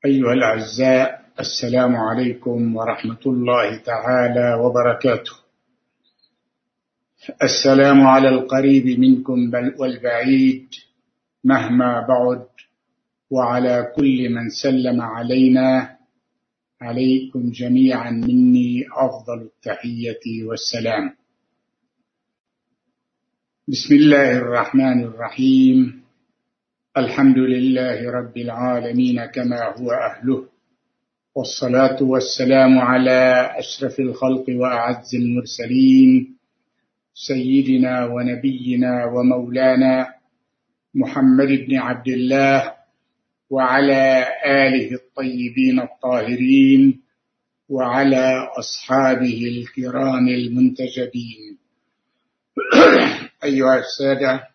أيها الأعزاء، السلام عليكم ورحمة الله تعالى وبركاته. السلام على القريب منكم والبعيد مهما بعد، وعلى كل من سلم علينا. عليكم جميعا مني أفضل التحية والسلام. بسم الله الرحمن الرحيم. الحمد لله رب العالمين كما هو أهله، والصلاة والسلام على أشرف الخلق وأعز المرسلين، سيدنا ونبينا ومولانا محمد بن عبد الله، وعلى آله الطيبين الطاهرين، وعلى أصحابه الكرام المنتجبين. أيها السادة،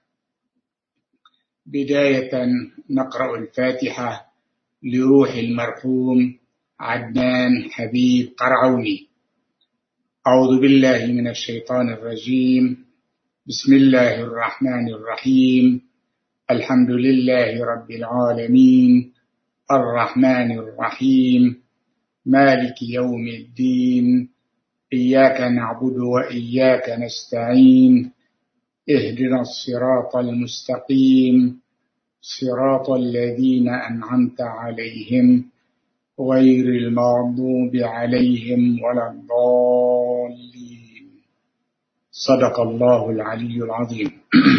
بداية نقرأ الفاتحة لروح المرحوم عدنان حبيب قرعوني. أعوذ بالله من الشيطان الرجيم. بسم الله الرحمن الرحيم. الحمد لله رب العالمين، الرحمن الرحيم، مالك يوم الدين، إياك نعبد وإياك نستعين، اهدنا الصراط المستقيم، صراط الذين أنعمت عليهم غير المغضوب عليهم ولا الضالين. صدق الله العلي العظيم.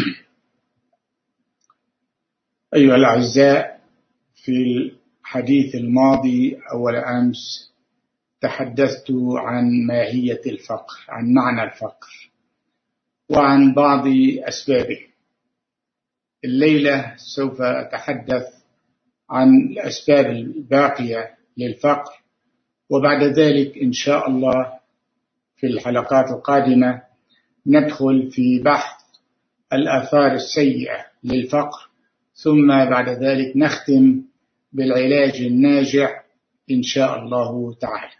أيها الأعزاء، في الحديث الماضي أول أمس تحدثت عن ماهية الفقر، عن معنى الفقر وعن بعض أسبابه. الليلة سوف أتحدث عن الأسباب الباقية للفقر، وبعد ذلك إن شاء الله في الحلقات القادمة ندخل في بحث الآثار السيئة للفقر، ثم بعد ذلك نختم بالعلاج الناجع إن شاء الله تعالى.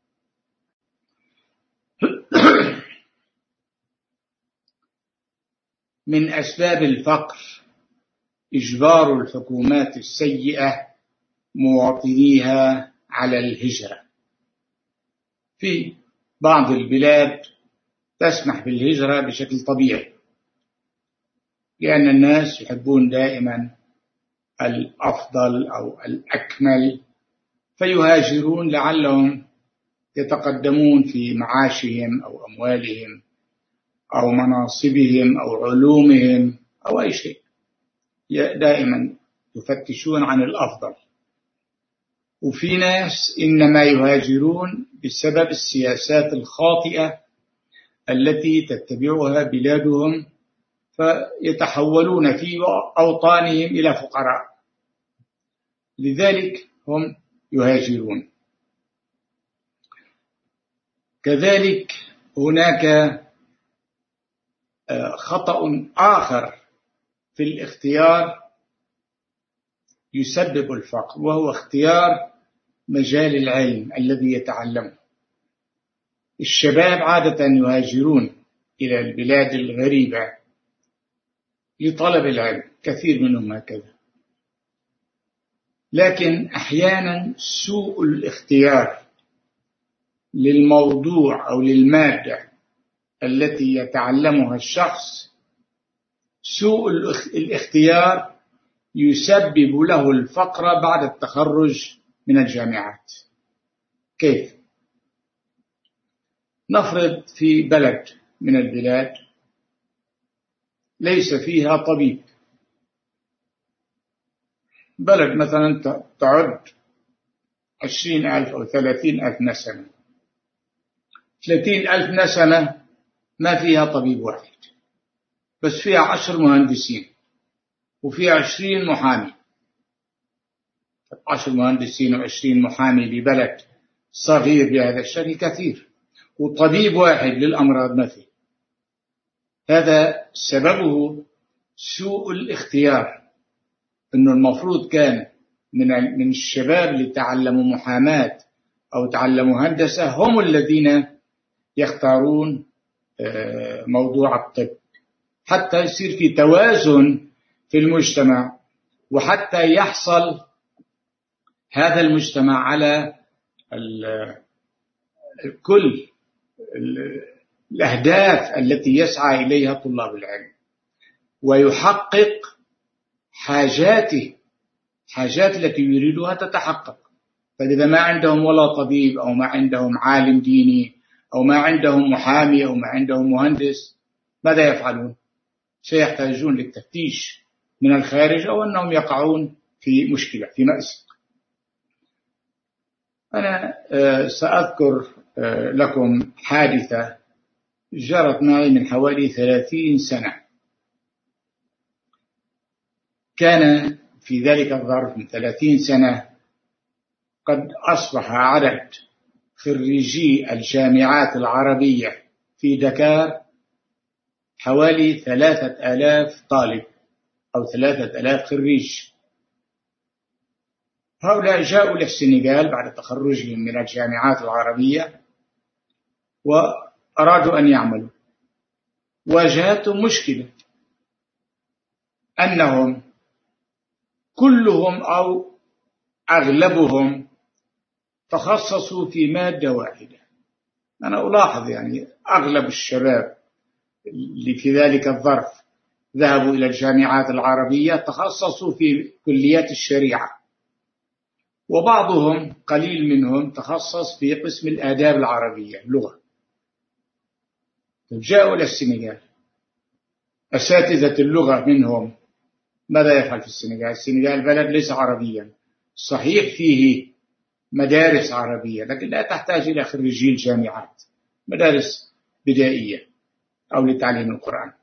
من أسباب الفقر إجبار الحكومات السيئة مواطنيها على الهجرة. في بعض البلاد تسمح بالهجرة بشكل طبيعي، لأن الناس يحبون دائما الأفضل أو الأكمل، فيهاجرون لعلهم يتقدمون في معاشهم أو أموالهم أو مناصبهم أو علومهم أو أي شيء، دائما يفتشون عن الأفضل. وفي ناس إنما يهاجرون بسبب السياسات الخاطئة التي تتبعها بلادهم، فيتحولون في أوطانهم إلى فقراء، لذلك هم يهاجرون. كذلك هناك خطأ آخر في الاختيار يسبب الفقر، وهو اختيار مجال العلم الذي يتعلمه. الشباب عادة يهاجرون إلى البلاد الغريبة لطلب العلم، كثير منهم هكذا، لكن أحيانا سوء الاختيار للموضوع أو للمادة التي يتعلمها الشخص، سوء الاختيار يسبب له الفقر بعد التخرج من الجامعات. كيف؟ نفرض في بلد من البلاد ليس فيها طبيب، بلد مثلا تعد 20,000 أو 30,000 نسمة، 30,000 نسمة ما فيها طبيب واحد، بس فيها 10 مهندسين وفيها 20 محامي. 10 مهندسين و20 محامي ببلد صغير بهذا الشكل كثير، وطبيب واحد للأمراض ما فيه. هذا سببه سوء الاختيار، إنه المفروض كان من الشباب اللي تعلموا محاماة أو تعلموا هندسة هم الذين يختارون موضوع الطب، حتى يصير في توازن في المجتمع، وحتى يحصل هذا المجتمع على كل الأهداف التي يسعى إليها طلاب العلم، ويحقق حاجات التي يريدها تتحقق. فإذا ما عندهم ولا طبيب أو ما عندهم عالم ديني أو ما عندهم محامي أو ما عندهم مهندس، ماذا يفعلون؟ سيحتاجون للتفتيش من الخارج أو أنهم يقعون في مشكلة، في مأزق. أنا سأذكر لكم حادثة جرت معي من حوالي 30 سنة. كان في ذلك الظرف من 30 سنة قد أصبح عدد خريجي الجامعات العربية في دكار حوالي 3000 طالب أو 3000 خريج. هؤلاء جاءوا للسنغال بعد تخرجهم من الجامعات العربية وأرادوا أن يعملوا. واجهتهم مشكلة أنهم كلهم أو أغلبهم تخصصوا في مادة واحدة. أنا ألاحظ يعني أغلب الشباب اللي في ذلك الظرف ذهبوا إلى الجامعات العربية تخصصوا في كليات الشريعة، وبعضهم قليل منهم تخصص في قسم الآداب العربية اللغة. جاءوا إلى السنغال، أساتذة اللغة منهم ماذا يفعل في السنغال؟ السنغال بلد ليس عربيا، صحيح فيه مدارس عربية لكن لا تحتاج إلى خريجي الجامعات، مدارس بدائية أو لتعليم القرآن.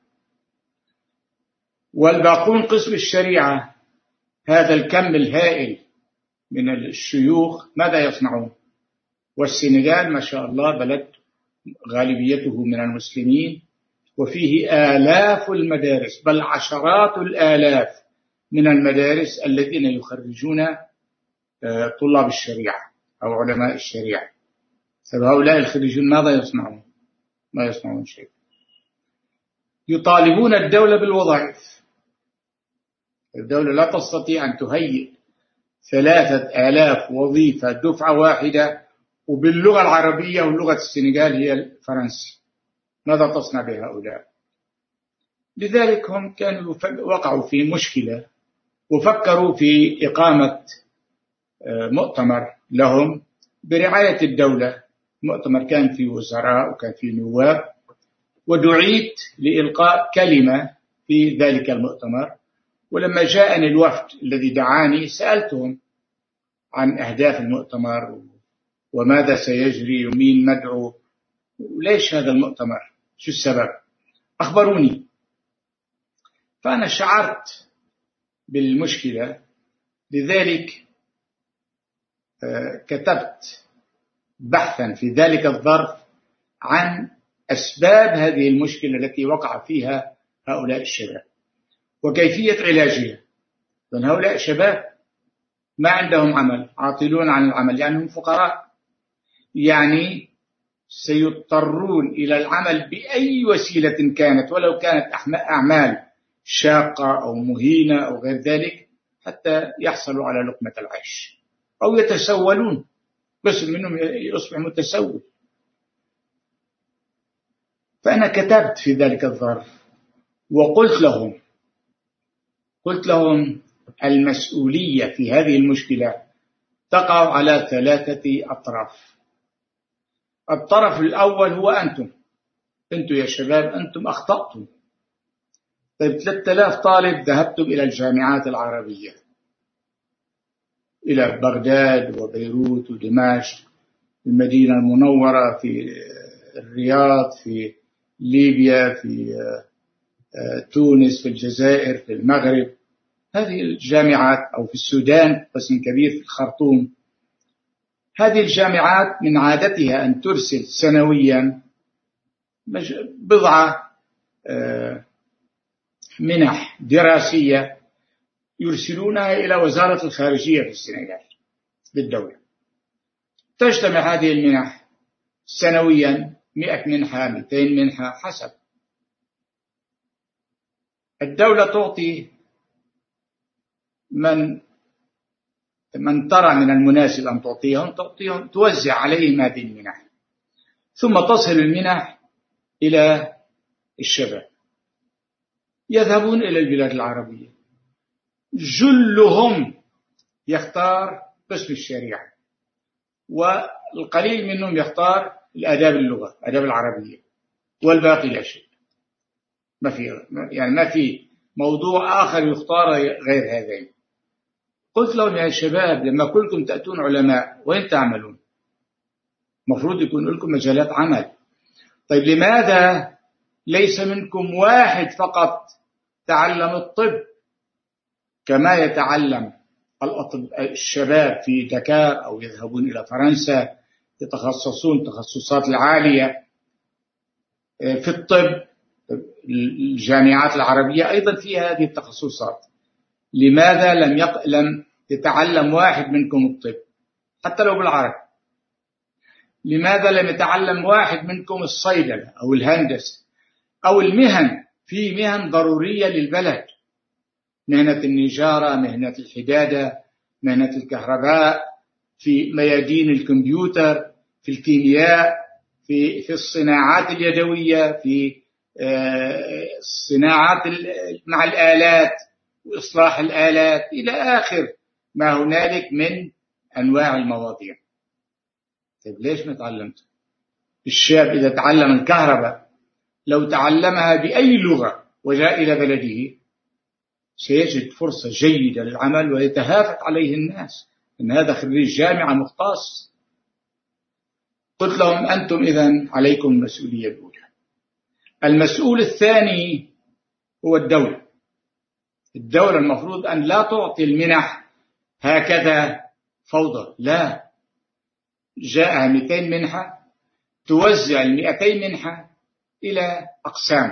والباقون قسم الشريعة، هذا الكم الهائل من الشيوخ ماذا يصنعون؟ والسنغال ما شاء الله بلد غالبيته من المسلمين وفيه آلاف المدارس، بل عشرات الآلاف من المدارس الذين يخرجون طلاب الشريعة أو علماء الشريعة. فهؤلاء الخريجون ماذا يصنعون؟ ما يصنعون شيء. يطالبون الدولة بالوظائف. الدولة لا تستطيع أن تهيئ 3000 وظيفة دفعة واحدة وباللغة العربية، واللغة السنغال هي الفرنسي. ماذا تصنع بهؤلاء؟ لذلك هم كانوا وقعوا في مشكلة وفكروا في إقامة مؤتمر لهم برعاية الدولة. مؤتمر كان فيه وزراء وكان فيه نواب، ودعيت لإلقاء كلمة في ذلك المؤتمر. ولما جاءني الوفد الذي دعاني سألتهم عن أهداف المؤتمر وماذا سيجري ومين مدعو وليش هذا المؤتمر، شو السبب، أخبروني. فأنا شعرت بالمشكلة، لذلك كتبت بحثا في ذلك الظرف عن أسباب هذه المشكلة التي وقع فيها هؤلاء الشباب وكيفية علاجها. لأن هؤلاء الشباب ما عندهم عمل، عاطلون عن العمل لأنهم فقراء، يعني سيضطرون إلى العمل بأي وسيلة كانت، ولو كانت أعمال شاقة أو مهينة أو غير ذلك، حتى يحصلوا على لقمة العيش، أو يتسولون، بس منهم يصبح متسول. فأنا كتبت في ذلك الظرف وقلت لهم المسؤولية في هذه المشكلة تقع على 3 أطراف. الطرف الأول هو أنتم يا شباب، أنتم أخطأتم. طيب 3000 طالب ذهبتم إلى الجامعات العربية، إلى بغداد وبيروت ودمشق، المدينة المنورة، في الرياض، في ليبيا، في تونس، في الجزائر، في المغرب، هذه الجامعات، أو في السودان قسم كبير في الخرطوم. هذه الجامعات من عادتها أن ترسل سنويا بضعة منح دراسية يرسلونها إلى وزارة الخارجية في السنغال للدولة. تجتمع هذه المنح سنويا 100 منحة، 200 منحة حسب. الدولة تعطي من من ترى من المناسب أن تعطيهم توزع عليهم هذه المنح، ثم تصل المنح إلى الشباب يذهبون إلى البلاد العربية، جلهم يختار قسم الشريعة، والقليل منهم يختار الآداب اللغة الآداب العربية، والباقي لا شيء. ما في موضوع آخر يختار غير هذين. قلت لهم يا شباب لما كلكم تأتون علماء وين تعملون؟ مفروض يكون لكم مجالات عمل. طيب لماذا ليس منكم واحد فقط تعلم الطب كما يتعلم الشباب في دكار أو يذهبون إلى فرنسا يتخصصون التخصصات العالية في الطب؟ الجامعات العربية أيضا فيها هذه التخصصات. لماذا لم يتعلم واحد منكم الطب حتى لو بالعربي؟ لماذا لم يتعلم واحد منكم الصيدلة أو الهندسة أو المهن؟ في مهن ضرورية للبلد، مهنة النجارة، مهنة الحدادة، مهنة الكهرباء، في ميادين الكمبيوتر، في الكيمياء، في الصناعات اليدوية، في الصناعات مع الآلات وإصلاح الآلات إلى آخر ما هنالك من أنواع المواضيع. طيب ليش ما تعلمت؟ الشاب إذا تعلم الكهرباء لو تعلمها بأي لغة وجاء إلى بلده سيجد فرصة جيدة للعمل ويتهافت عليه الناس إن هذا خريج جامعة مختص. قلت لهم أنتم إذن عليكم المسؤولية الأولى. المسؤول الثاني هو الدولة. الدولة المفروض أن لا تعطي المنح هكذا فوضى، لا، جاء 200 منحة توزع 200 منحة إلى أقسام،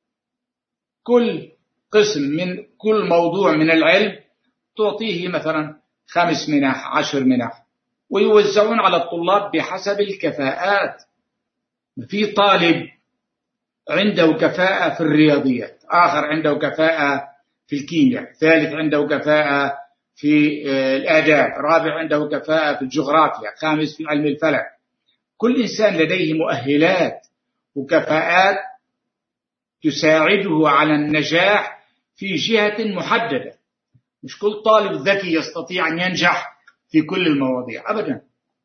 كل قسم من كل موضوع من العلم تعطيه مثلا 5 منح 10 منح، ويوزعون على الطلاب بحسب الكفاءات. في طالب عنده كفاءة في الرياضيات، آخر عنده كفاءة في الكيمياء، ثالث عنده كفاءة في الآداب، رابع عنده كفاءة في الجغرافيا، خامس في علم الفلك. كل إنسان لديه مؤهلات وكفاءات تساعده على النجاح في جهة محددة. مش كل طالب ذكي يستطيع أن ينجح في كل المواضيع أبدا.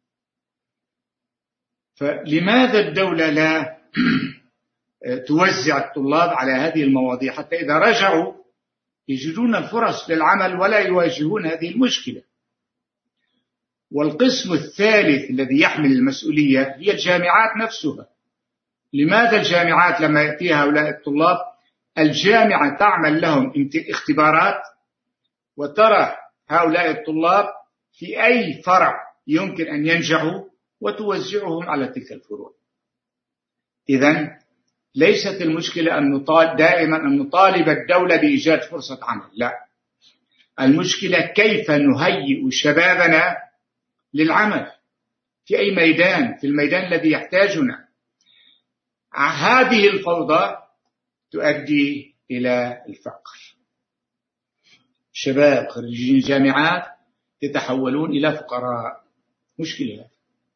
فلماذا الدولة لا توزع الطلاب على هذه المواضيع حتى إذا رجعوا يجدون الفرص للعمل ولا يواجهون هذه المشكلة؟ والقسم الثالث الذي يحمل المسؤولية هي الجامعات نفسها. لماذا الجامعات لما يأتيها هؤلاء الطلاب الجامعة تعمل لهم اختبارات وترى هؤلاء الطلاب في أي فرع يمكن أن ينجحوا وتوزعهم على تلك الفروع؟ إذن ليست المشكلة دائما أن نطالب الدولة بإيجاد فرصة عمل، لا، المشكلة كيف نهيئ شبابنا للعمل في أي ميدان، في الميدان الذي يحتاجنا. هذه الفوضى تؤدي إلى الفقر. شباب خريجين الجامعات يتحولون إلى فقراء، مشكلة.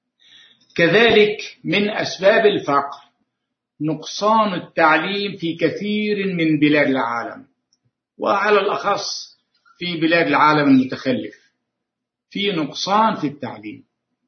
كذلك من أسباب الفقر نقصان التعليم في كثير من بلاد العالم، وعلى الأخص في بلاد العالم المتخلف في نقصان في التعليم.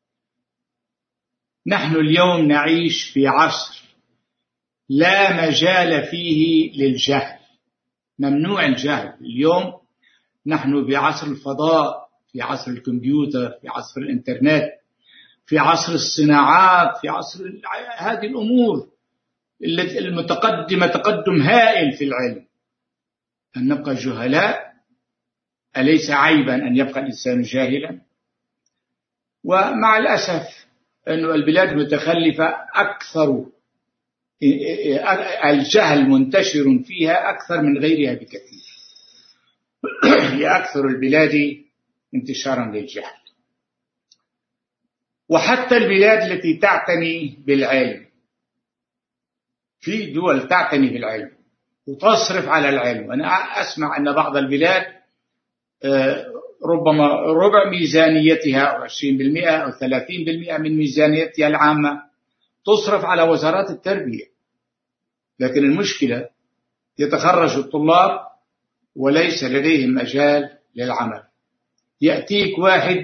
نحن اليوم نعيش في عصر لا مجال فيه للجهل، ممنوع الجهل. اليوم نحن في عصر الفضاء، في عصر الكمبيوتر، في عصر الإنترنت، في عصر الصناعات، في عصر هذه الأمور المتقدمة تقدم هائل في العلم. أن نبقى جهلاء؟ أليس عيبا أن يبقى الإنسان جاهلا؟ ومع الأسف أن البلاد المتخلفة أكثر الجهل منتشر فيها أكثر من غيرها بكثير. هي أكثر البلاد انتشارا للجهل. وحتى البلاد التي تعتني بالعلم، في دول تعتني بالعلم وتصرف على العلم. وأنا أسمع أن بعض البلاد ربما ربع ميزانيتها أو 20% أو 30% من ميزانيتها العامة تصرف على وزارات التربية. لكن المشكلة يتخرج الطلاب وليس لديهم مجال للعمل. يأتيك واحد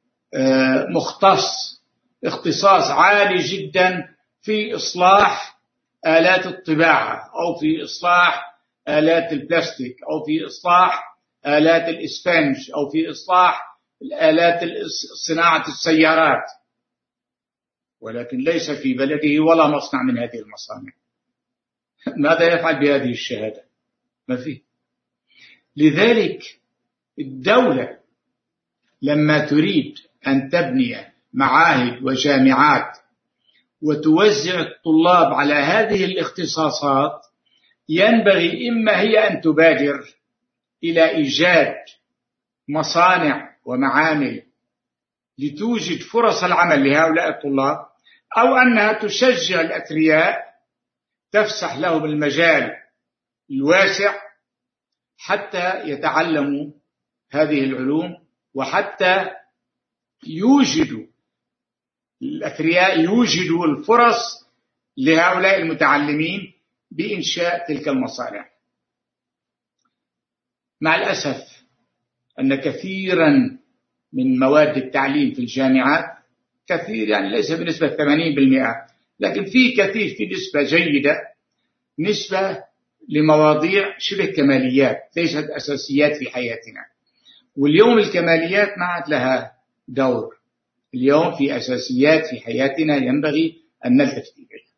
اختصاص عالي جدا في إصلاح آلات الطباعة أو في إصلاح آلات البلاستيك أو في إصلاح آلات الإسفنج أو في إصلاح آلات صناعة السيارات، ولكن ليس في بلده ولا مصنع من هذه المصانع. ماذا يفعل بهذه الشهادة؟ ما فيه. لذلك الدولة لما تريد أن تبني معاهد وجامعات وتوزع الطلاب على هذه الاختصاصات، ينبغي إما هي أن تبادر إلى إيجاد مصانع ومعامل لتوجد فرص العمل لهؤلاء الطلاب، أو أنها تشجع الأثرياء تفسح لهم المجال الواسع حتى يتعلموا هذه العلوم، وحتى الأثرياء يوجدوا الفرص لهؤلاء المتعلمين بإنشاء تلك المصانع. مع الأسف أن كثيرا من مواد التعليم في الجامعات، كثير يعني ليس بنسبة 80%، لكن في نسبة جيدة، نسبة لمواضيع شبه كماليات ليست أساسيات في حياتنا. واليوم الكماليات ما عاد لها دور. اليوم في أساسيات في حياتنا ينبغي أن نلتفت إليها.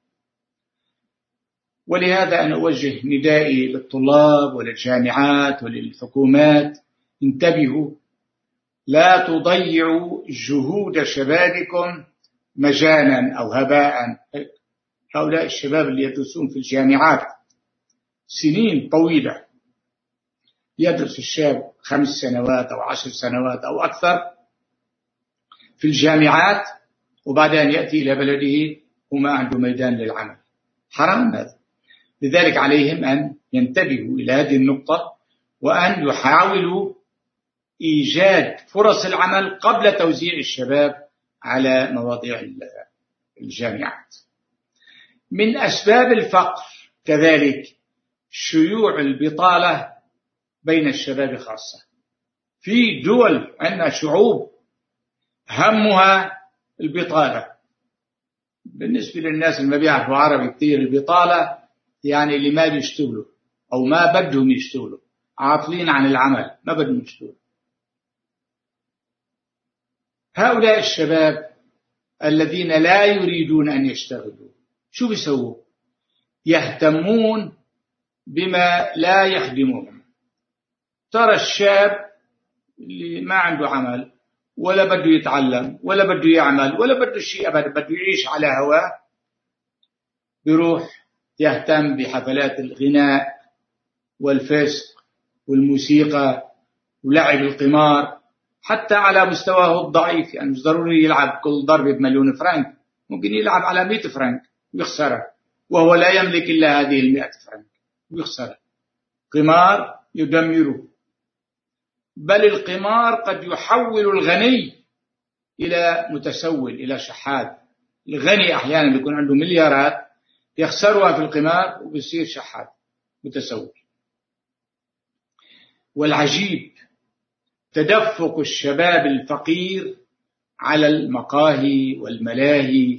ولهذا أنا أوجه ندائي للطلاب وللجامعات وللحكومات: انتبهوا، لا تضيعوا جهود شبابكم مجانا أو هباء. هؤلاء الشباب اللي يدرسون في الجامعات سنين طويلة، يدرس الشاب 5 سنوات أو 10 سنوات أو أكثر في الجامعات، وبعدين يأتي إلى بلده وما عنده ميدان للعمل. حرام هذا. لذلك عليهم أن ينتبهوا إلى هذه النقطة، وأن يحاولوا إيجاد فرص العمل قبل توزيع الشباب على مواضيع الجامعات. من أسباب الفقر كذلك شيوع البطالة بين الشباب خاصة. في دول عندنا شعوب همها البطالة. بالنسبة للناس اللي ما بيعرفوا عربي كتير، البطالة يعني اللي ما بيشتغلوا أو ما بدهم يشتغلوا، عاطلين عن العمل، ما بدهم يشتغلوا. هؤلاء الشباب الذين لا يريدون أن يشتغلوا شو بيسووا؟ يهتمون بما لا يخدمهم. ترى الشاب اللي ما عنده عمل ولا بده يتعلم ولا بده يعمل ولا بده شيء أبدا، بده يعيش على هواه، بيروح يهتم بحفلات الغناء والفسق والموسيقى ولعب القمار، حتى على مستواه الضعيف. يعني مش ضروري يلعب كل ضربة ب1,000,000 فرنك، ممكن يلعب على 100 فرنك ويخسرها، وهو لا يملك إلا هذه 100 فرنك ويخسرها. قمار يدمره. بل القمار قد يحول الغني إلى متسول، إلى شحات. الغني أحيانا يكون عنده مليارات يخسرها في القمار ويصير شحات متسول. والعجيب تدفق الشباب الفقير على المقاهي والملاهي،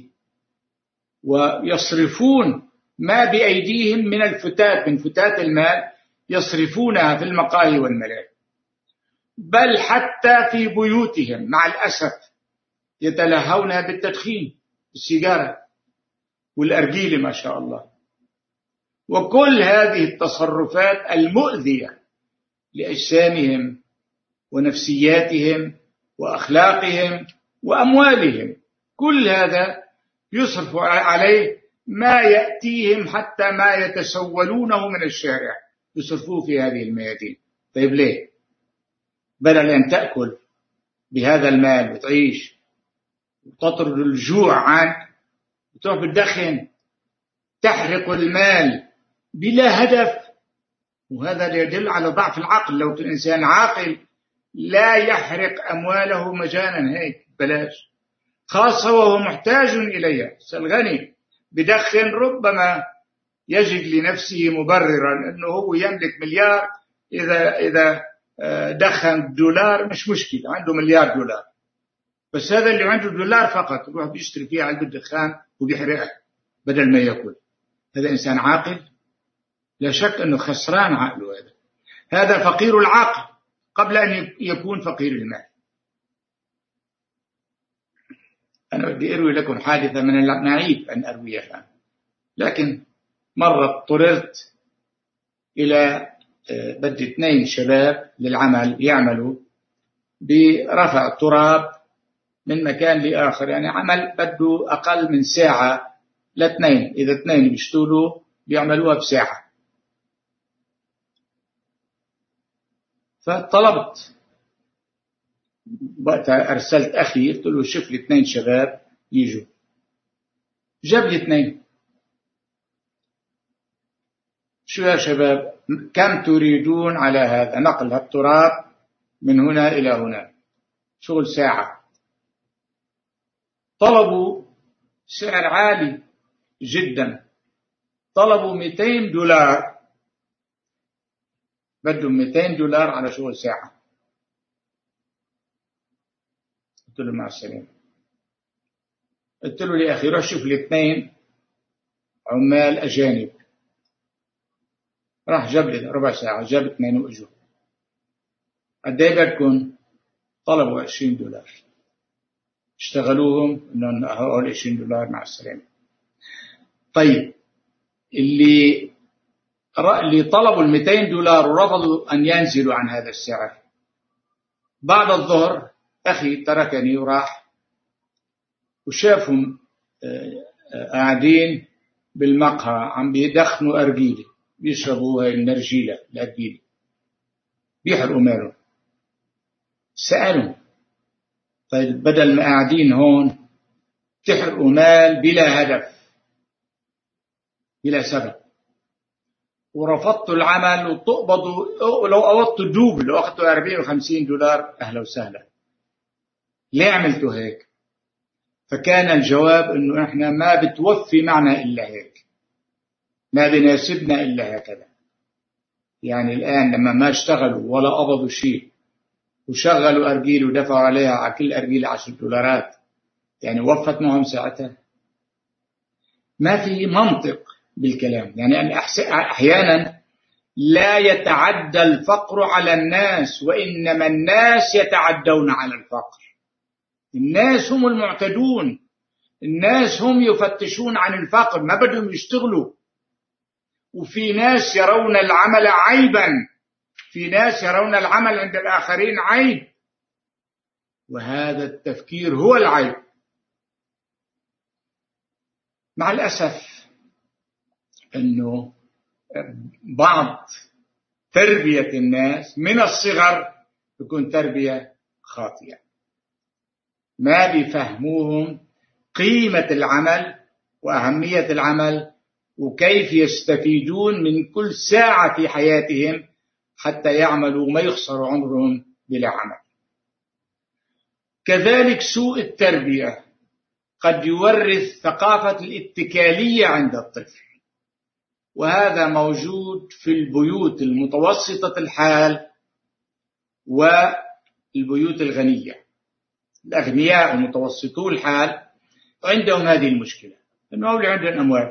ويصرفون ما بأيديهم من الفتات، من فتات المال، يصرفونها في المقاهي والملاهي. بل حتى في بيوتهم مع الأسف يتلهون بالتدخين، السيجارة والأرجيلة ما شاء الله. وكل هذه التصرفات المؤذية لأجسامهم ونفسياتهم وأخلاقهم وأموالهم، كل هذا يصرف عليه ما يأتيهم، حتى ما يتسولونه من الشارع يصرفوه في هذه الميادين. طيب ليه؟ بدل أن تأكل بهذا المال وتعيش وتطرد الجوع عنك، وتروح بالدخن تحرق المال بلا هدف. وهذا يدل على ضعف العقل. لو الإنسان عاقل لا يحرق أمواله مجانا هيك بلاش، خاصة وهو محتاج إليها. الغني بدخن ربما يجد لنفسه مبررا أنه هو يملك مليار، إذا دخن دولار مش مشكلة، عنده مليار دولار. بس هذا اللي عنده دولار فقط يروح بيشتري فيها علبة دخان وبيحرقها بدل ما يأكل. هذا إنسان عاقل؟ لا شك أنه خسران عقله. هذا فقير العقل قبل أن يكون فقير المال. أنا بدي أروي لكم حادثة من المعيب أن أرويها، لكن مرة اضطررت إلى بدي 2 شباب للعمل يعملوا برفع التراب من مكان لآخر، يعني عمل بده أقل من ساعة ل2، إذا 2 بيشتغلوا بيعملوها بساعة. فطلبت وقتها، أرسلت أخي قلت له شوف لي 2 شباب يجوا. جاب لي 2. شو يا شباب كم تريدون على هذا؟ نقل التراب من هنا إلى هنا، شغل ساعة. طلبوا سعر عالي جدا، طلبوا $200، بدهم $200 على شغل ساعة. قلت له مع السلامة. قلت له يا أخي روح شوف لي 2 عمال أجانب. راح جاب لي ربع ساعة، جاب 2 وإجوا. قد ايه بدكم؟ طلبوا $20. اشتغلوهم انهم هؤلاء $20 مع السلامة. طيب اللي طلبوا $200 ورفضوا أن ينزلوا عن هذا السعر، بعد الظهر أخي تركني وراح وشافهم قاعدين بالمقهى عم بيدخنوا أرجيلة، بيشربوا هاي النرجيلة الأرجيلة، بيحرقوا مالهم. سألوا طيب بدل ما قاعدين هون تحرقوا مال بلا هدف بلا سبب، ورفضتوا العمل وتقبضوا، لو قبضتوا الدوب، لو أخذتوا $40 و$50 أهلا وسهلا، ليه عملتوا هيك؟ فكان الجواب إنه إحنا ما بتوفي معنا إلا هيك، ما بناسبنا إلا هكذا. يعني الآن لما ما اشتغلوا ولا قبضوا شيء وشغلوا أرجيل ودفعوا عليها على كل أرجيل $10، يعني وفت معهم ساعتها؟ ما في منطق بالكلام. يعني أحيانا لا يتعدى الفقر على الناس، وإنما الناس يتعدون على الفقر. الناس هم المعتدون، الناس هم يفتشون عن الفقر، ما بدهم يشتغلوا. وفي ناس يرون العمل عيبا، في ناس يرون العمل عند الآخرين عيب، وهذا التفكير هو العيب. مع الأسف أنه بعض تربية الناس من الصغر تكون تربية خاطئة، ما بيفهموهم قيمة العمل وأهمية العمل وكيف يستفيدون من كل ساعة في حياتهم حتى يعملوا وما يخسروا عمرهم بلا عمل. كذلك سوء التربية قد يورث ثقافة الاتكالية عند الطفل، وهذا موجود في البيوت المتوسطة الحال والبيوت الغنية. الأغنياء المتوسطو الحال عندهم هذه المشكلة، أنه أولي عندهم أموال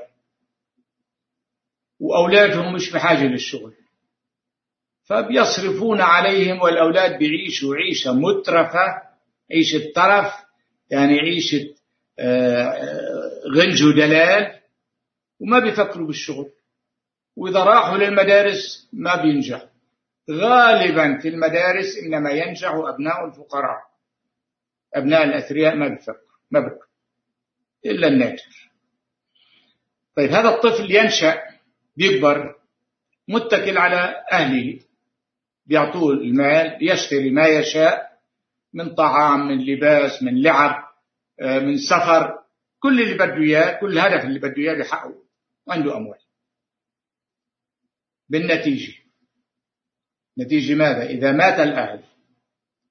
وأولادهم مش بحاجة للشغل، فبيصرفون عليهم، والأولاد بيعيشوا عيشة مترفة، عيشة ترف، يعني عيشة غنج ودلال، وما بيفكروا بالشغل. وإذا راحوا للمدارس ما بينجحوا. غالبا في المدارس إنما ينجح أبناء الفقراء، أبناء الأثرياء ما بيفكروا إلا الناجح. طيب هذا الطفل ينشأ بيكبر متكل على أهله، بيعطوه المال يشتري ما يشاء من طعام، من لباس، من لعب، من سفر، كل اللي بده إياه، كل الهدف اللي بده إياه بيحققه، وعنده أموال. بالنتيجة، نتيجة ماذا؟ إذا مات الأهل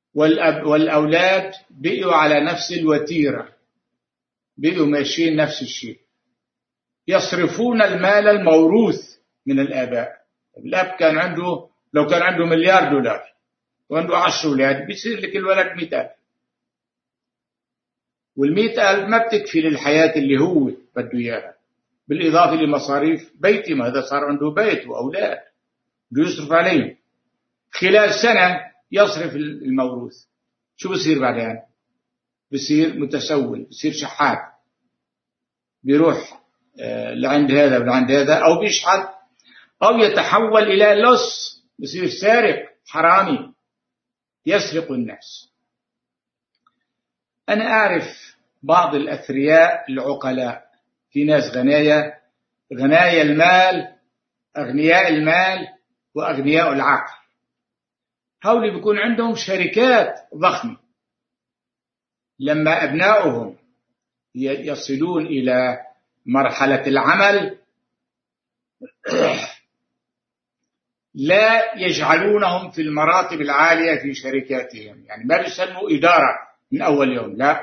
والأولاد بقوا على نفس الوتيرة، بقوا ماشيين نفس الشيء، يصرفون المال الموروث من الآباء. الأب كان عنده، لو كان عنده $1,000,000 وعنده 10 أولاد، بيصير لك الولد 100,000، وال100,000 ما بتكفي للحياة اللي هو بده إياها، بالإضافة لمصاريف بيتي، ما هذا صار عنده بيت وأولاد بده يصرف عليهم. خلال سنة يصرف الموروث، شو بصير بعدين؟ بصير متسول، بصير شحات، بيروح لعند هذا ولعند هذا، أو بيشحت، أو يتحول إلى لص، بصير سارق حرامي يسرق الناس. أنا أعرف بعض الأثرياء العقلاء، في ناس غنايا المال، أغنياء المال وأغنياء العقل، هؤلاء بيكون عندهم شركات ضخمة. لما أبنائهم يصلون إلى مرحلة العمل لا يجعلونهم في المراتب العالية في شركاتهم، يعني ما بيسموا إدارة من أول يوم، لا،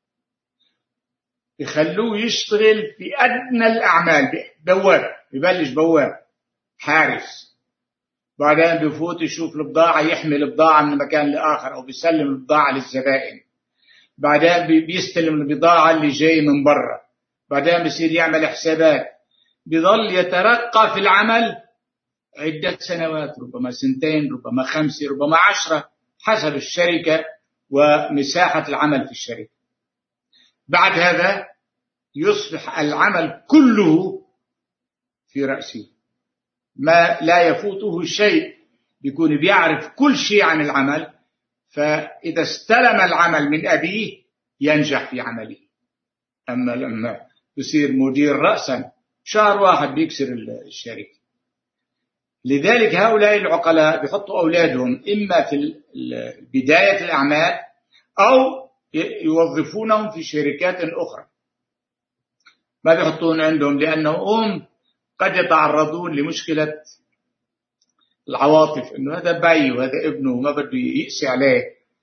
يخلوه يشتغل في أدنى الأعمال، بواب، يبلش بواب حارس، بعدين بفوت يشوف البضاعة، يحمل بضاعة من مكان لآخر، أو بيسلم البضاعة للزبائن، بعدين بيستلم البضاعة اللي جاي من برا، بعدين بيصير يعمل حسابات، بيظل يترقى في العمل عدة سنوات، ربما 2 ربما 5 ربما 10 حسب الشركة ومساحة العمل في الشركة. بعد هذا يصبح العمل كله في رأسه، ما لا يفوته شيء، بيكون بيعرف كل شيء عن العمل، فإذا استلم العمل من أبيه ينجح في عمله. أما لما يصير مدير رأسا، شهر واحد بيكسر الشركة. لذلك هؤلاء العقلاء بيحطوا أولادهم إما في بداية الأعمال أو يوظفونهم في شركات أخرى، ما بيحطون عندهم، لأنهم قد يتعرضون لمشكلة العواطف، إنه هذا باي وهذا ابنه ما بده يقسي عليه،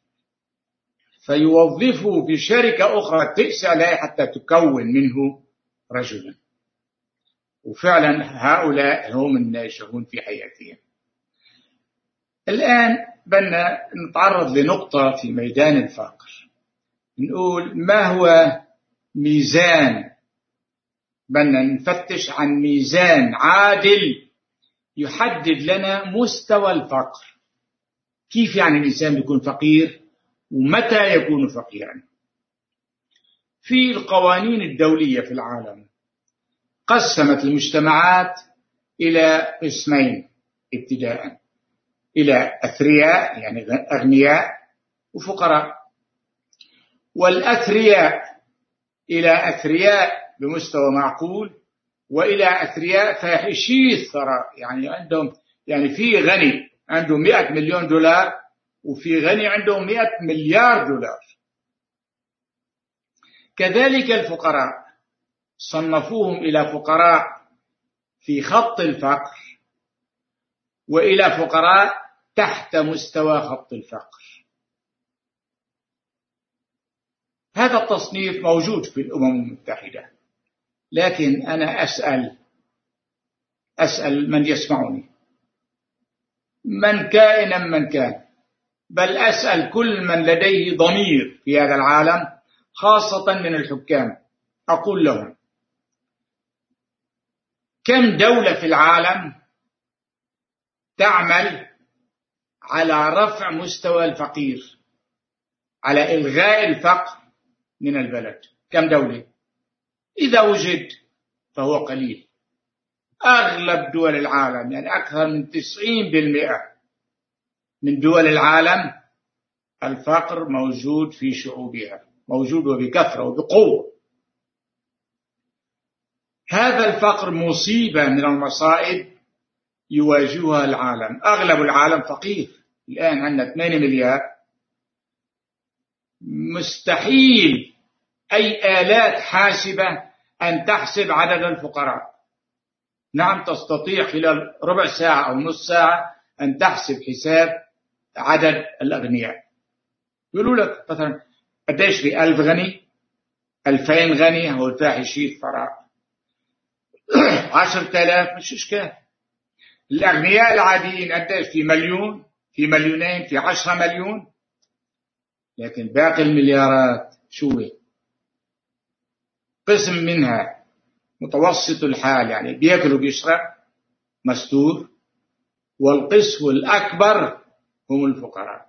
فيوظفه في شركة أخرى تقسي عليه حتى تكون منه رجلا. وفعلا هؤلاء هم الناجحون في حياتهم. الآن بدنا نتعرض لنقطة في ميدان الفقر، نقول ما هو ميزان، بدنا نفتش عن ميزان عادل يحدد لنا مستوى الفقر. كيف يعني الإنسان يكون فقير ومتى يكون فقيرا؟ في القوانين الدولية في العالم قسمت المجتمعات إلى قسمين ابتداء، إلى أثرياء يعني أغنياء وفقراء، والأثرياء إلى أثرياء بمستوى معقول، وإلى أثرياء فاحشي الثراء، يعني عندهم، يعني في غني عنده 100 مليون دولار، وفي غني عنده 100 مليار دولار. كذلك الفقراء صنفوهم إلى فقراء في خط الفقر، وإلى فقراء تحت مستوى خط الفقر. هذا التصنيف موجود في الأمم المتحدة، لكن أنا أسأل من يسمعني، من كائنا من كان، بل أسأل كل من لديه ضمير في هذا العالم، خاصة من الحكام، أقول لهم: كم دولة في العالم تعمل على رفع مستوى الفقير، على إلغاء الفقر من البلد؟ كم دولة؟ إذا وجد فهو قليل. أغلب دول العالم، يعني أكثر من 90% من دول العالم الفقر موجود في شعوبها، موجود وبكثرة وبقوة. هذا الفقر مصيبة من المصائب يواجهها العالم. أغلب العالم فقير، الآن عندنا 8 مليار، مستحيل أي آلات حاسبة أن تحسب عدد الفقراء. نعم تستطيع خلال ربع ساعة أو نص ساعة أن تحسب حساب عدد الأغنياء، يقولوا لك مثلا قديش في 1000 غني، 2000 غني، هو الفاحشي الثراء، 10,000 مش إشكال. الأغنياء العاديين قديش؟ في مليون، في مليونين، في 10 مليون. لكن باقي المليارات شو هي؟ قسم منها متوسط الحال، يعني بياكل وبيشرب مستور، والقسم الأكبر هم الفقراء.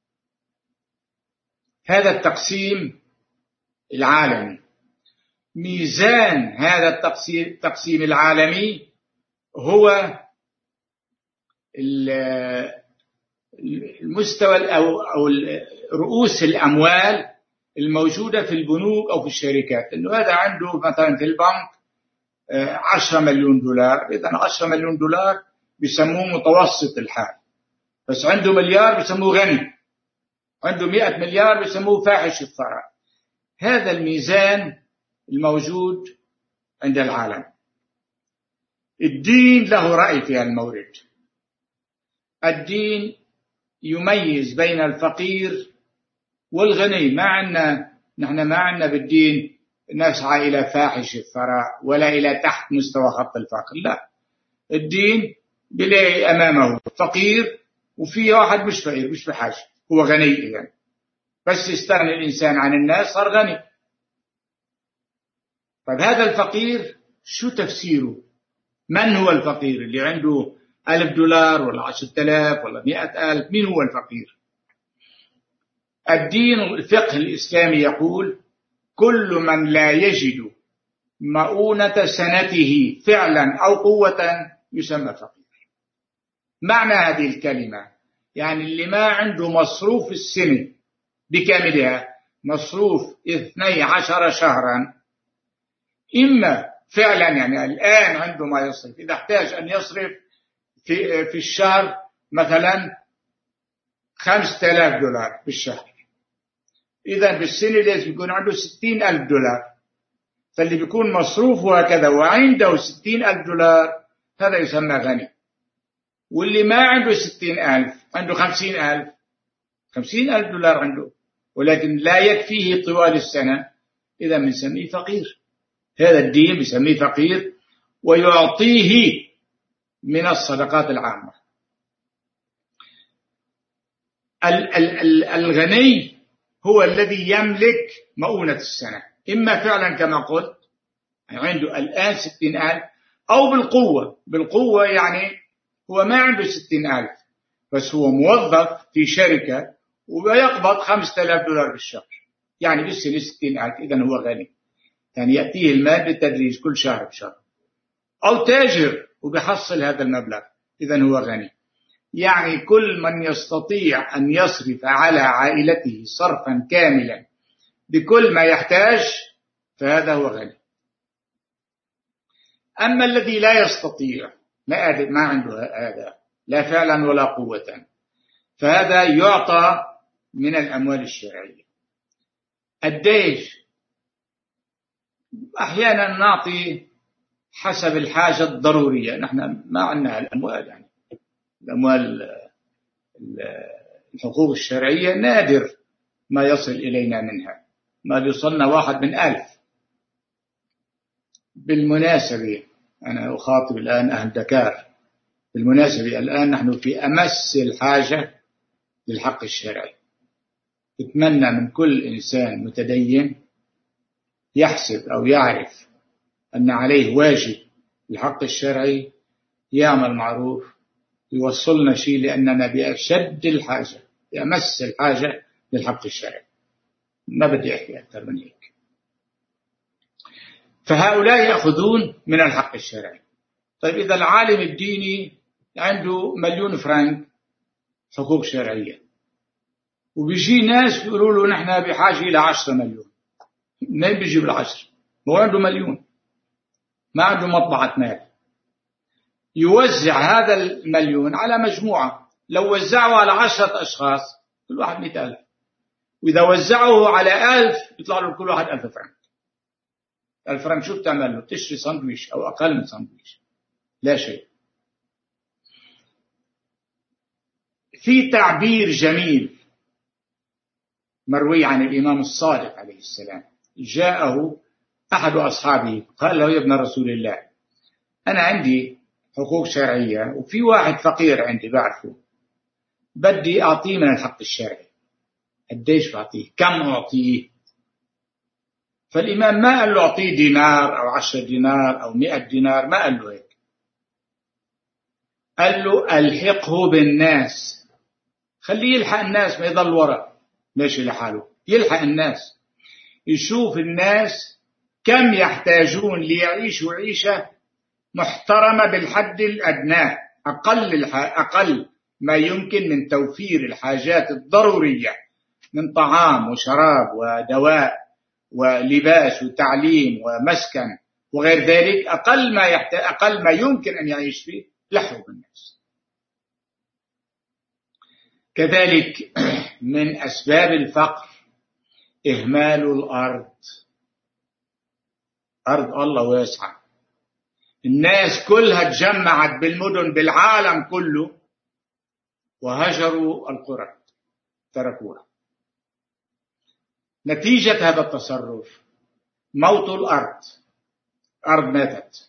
هذا التقسيم العالمي. ميزان هذا التقسيم العالمي هو المستوى أو رؤوس الأموال الموجودة في البنوك أو في الشركات. إنه هذا عنده مثلا في البنك 10 مليون دولار، إذا 10 مليون دولار بيسموه متوسط الحال، بس عنده مليار بيسموه غني، عنده 100 مليار بيسموه فاحش الثراء. هذا الميزان الموجود عند العالم. الدين له رأي في المورد. الدين يميز بين الفقير والغني. نحن ما عندنا بالدين نسعى إلى فاحش الثراء ولا إلى تحت مستوى خط الفقر، لا. الدين بلاقي أمامه فقير وفي واحد مش فقير مش بحاجة، هو غني إذن، بس يستغني الإنسان عن الناس صار غني. طيب هذا الفقير شو تفسيره؟ من هو الفقير؟ اللي عنده 1000 دولار ولا 10,000 ولا 100,000؟ من هو الفقير؟ الدين الفقه الإسلامي يقول كل من لا يجد مؤونة سنته فعلا أو قوة يسمى فقير. معنى هذه الكلمة يعني اللي ما عنده مصروف السنة بكاملها، مصروف 12 شهرا، إما فعلا يعني الآن عنده ما يصرف، إذا احتاج أن يصرف في الشهر مثلا 5,000 دولار في الشهر، إذا بالسنة لازم يكون عنده 60,000 دولار. فاللي بيكون مصروفه هكذا وعنده 60,000 دولار هذا يسمى غني. واللي ما عنده 60,000 عنده 50,000 دولار عنده، ولكن لا يكفيه طوال السنة، إذا بنسميه فقير. هذا الدين بيسميه فقير ويعطيه من الصدقات العامة. الغني هو الذي يملك مؤونة السنة، إما فعلا كما قلت عنده الآن 60,000 أو بالقوة يعني هو ما عنده 60,000 بس هو موظف في شركة ويقبض 5,000 دولار بالشهر، يعني بالسنة 60,000، إذن هو غني. يعني يأتيه المال بالتدريج كل شهر بشهر. أو تاجر وبيحصل هذا المبلغ، إذن هو غني. يعني كل من يستطيع أن يصرف على عائلته صرفا كاملا بكل ما يحتاج فهذا هو غني. أما الذي لا يستطيع، ما عنده هذا لا فعلا ولا قوة، فهذا يعطى من الأموال الشرعية. قديش؟ أحيانا نعطي حسب الحاجة الضرورية. نحن ما عندنا الأموال، يعني الأموال الحقوق الشرعية نادر ما يصل إلينا منها، ما بيصلنا 1 من 1000. بالمناسبة أنا أخاطب الآن أهل دكار، بالمناسبة الآن نحن في أمس الحاجة للحق الشرعي. أتمنى من كل إنسان متدين يحسب أو يعرف أن عليه واجب الحق الشرعي يعمل معروف يوصلنا شيء، لأننا بأشد الحاجة بأمس الحاجة للحق الشرعي. ما بدي أحكي أكثر من هيك. فهؤلاء يأخذون من الحق الشرعي. طيب إذا العالم الديني عنده 1,000,000 فرنك حقوق شرعية، وبيجي ناس يقولوا له نحن بحاجة إلى 10 مليون، منين بيجيب ال10؟ هو عنده 1,000,000، ما عنده مطبعة مال. يوزع هذا 1,000,000 على مجموعة، لو وزعه على 10 أشخاص كل واحد 100,000، وإذا وزعه على 1000 يطلع له كل واحد 1000 فرنك. الفرنك شو بتعمل له؟ تشتري ساندويش أو أقل من ساندويش، لا شيء. في تعبير جميل مروي عن الإمام الصادق عليه السلام، جاءه أحد أصحابه قال له: يا ابن رسول الله، أنا عندي حقوق شرعية وفي واحد فقير عندي بعرفه، بدي أعطيه من الحق الشرعي، قديش بعطيه؟ كم أعطيه؟ فالإمام ما قال له أعطيه دينار أو 10 دينار أو 100 دينار، ما قال له هيك، قال له: ألحقه بالناس، خليه يلحق الناس، ما يضل وراء ماشي لحاله، يلحق الناس، يشوف الناس كم يحتاجون ليعيشوا عيشة محترمة بالحد الأدنى، أقل ما يمكن من توفير الحاجات الضرورية من طعام وشراب ودواء ولباس وتعليم ومسكن وغير ذلك، أقل ما يمكن أن يعيش فيه لحقوا بالناس. كذلك من أسباب الفقر إهمال الأرض. أرض الله واسعة، الناس كلها تجمعت بالمدن بالعالم كله وهجروا القرى تركوها. نتيجة هذا التصرف موت الأرض، أرض ماتت،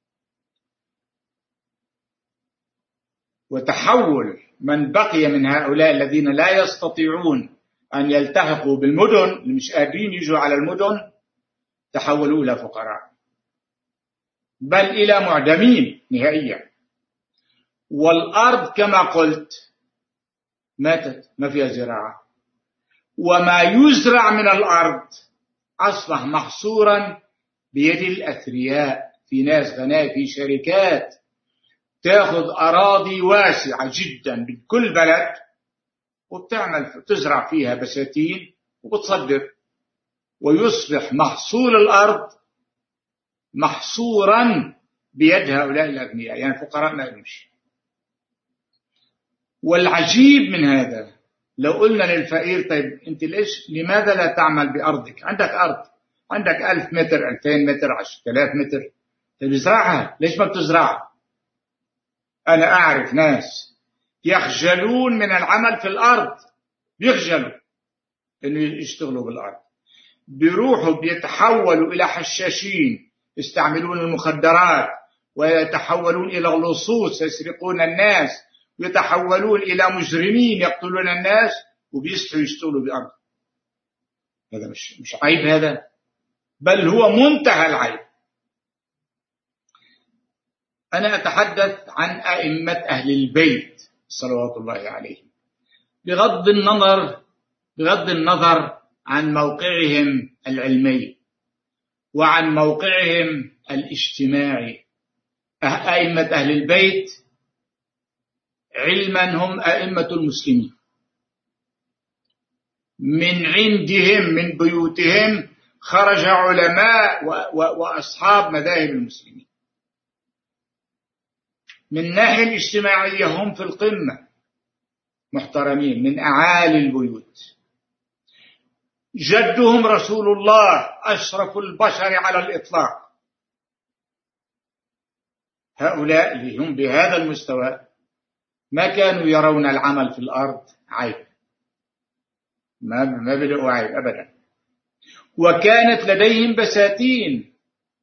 وتحول من بقي من هؤلاء الذين لا يستطيعون أن يلتحقوا بالمدن، اللي مش قادرين يجوا على المدن، تحولوا إلى فقراء بل إلى معدمين نهائيا. والأرض كما قلت ماتت، ما فيها زراعة، وما يزرع من الأرض أصبح محصورا بيد الأثرياء. في ناس غناء، في شركات تأخذ أراضي واسعة جدا بكل بلد تزرع فيها بساتين وبتصدر، ويصبح محصول الأرض محصورا بيد هؤلاء الأغنياء، يعني الفقراء ما يمشي. والعجيب من هذا لو قلنا للفقير: طيب أنت لماذا لا تعمل بأرضك؟ عندك أرض، عندك 1000 متر، 2000 متر، 10,000 متر، طيب ازرعها، ليش ما بتزرعها؟ أنا أعرف ناس يخجلون من العمل في الأرض، بيخجلوا إنه يشتغلوا بالأرض، بيروحوا بيتحولوا إلى حشاشين يستعملون المخدرات، ويتحولون إلى لصوص يسرقون الناس، ويتحولون إلى مجرمين يقتلون الناس، وبيستحوا يشتغلوا بأرض. هذا مش عيب، هذا بل هو منتهى العيب. أنا أتحدث عن أئمة أهل البيت صلوات الله عليهم، بغض النظر عن موقعهم العلمي وعن موقعهم الاجتماعي. أئمة أهل البيت علما هم أئمة المسلمين، من عندهم من بيوتهم خرج علماء وأصحاب مذاهب المسلمين. من الناحية الاجتماعية هم في القمة، محترمين من أعالي البيوت. جدهم رسول الله أشرف البشر على الإطلاق. هؤلاء اللي هم بهذا المستوى ما كانوا يرون العمل في الأرض عيب، ما بدأوا عيب أبدا. وكانت لديهم بساتين،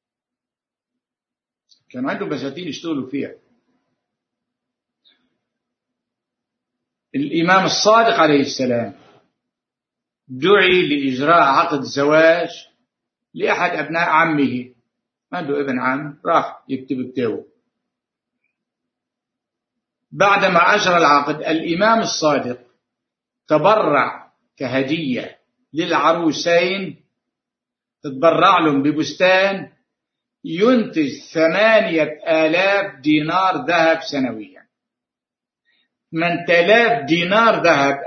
كان عندهم بساتين يشتغلوا فيها. الإمام الصادق عليه السلام دعي لإجراء عقد زواج لأحد أبناء عمه، عنده ابن عم، راح يكتب كتابه. بعدما أجرى العقد الإمام الصادق تبرع كهدية للعروسين، تتبرع لهم ببستان ينتج 8,000 دينار ذهب سنويا. 8,000 دينار ذهب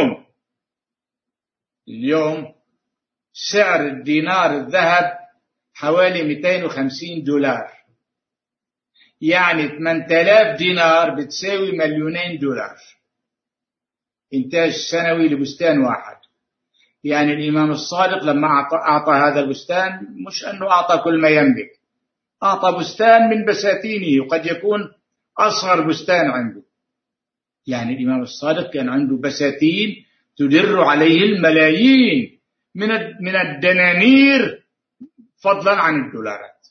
اليوم سعر الدينار الذهب حوالي 250 دولار، يعني 8,000 دينار بتساوي 2,000,000 دولار إنتاج سنوي لبستان واحد. يعني الإمام الصادق لما أعطى هذا البستان مش أنه أعطى كل ما يملك، أعطى بستان من بساتينه، وقد يكون أصغر بستان عنده. يعني الإمام الصادق كان عنده بساتين تدر عليه الملايين من الدنانير فضلا عن الدولارات.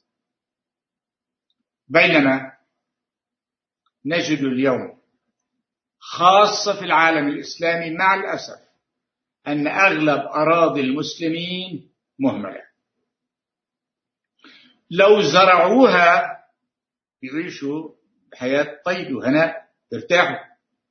بينما نجد اليوم خاصة في العالم الإسلامي مع الأسف أن أغلب أراضي المسلمين مهملة. لو زرعوها يعيشوا حياة طيبة وهناء يرتاحوا،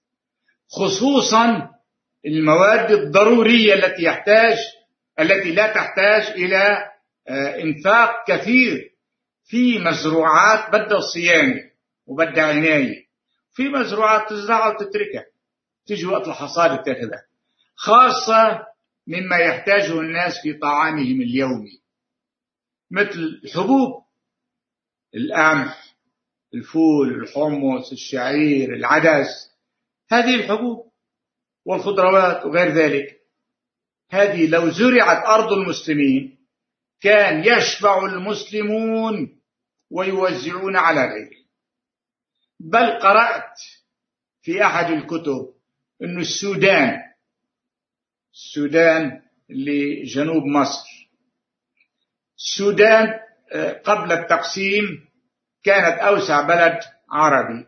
خصوصا المواد الضرورية التي لا تحتاج إلى إنفاق كثير. في مزروعات بدها صيانة وبدها عناية، في مزروعات تزرعها وتتركها، تيجي وقت الحصاد تاخذها، خاصة مما يحتاجه الناس في طعامهم اليومي مثل الحبوب، القمح، الفول، الحمص، الشعير، العدس. هذه الحبوب والخضروات وغير ذلك، هذه لو زرعت أرض المسلمين كان يشبع المسلمون ويوزعون على غيرهم. بل قرأت في أحد الكتب أن السودان اللي جنوب مصر، السودان قبل التقسيم كانت أوسع بلد عربي،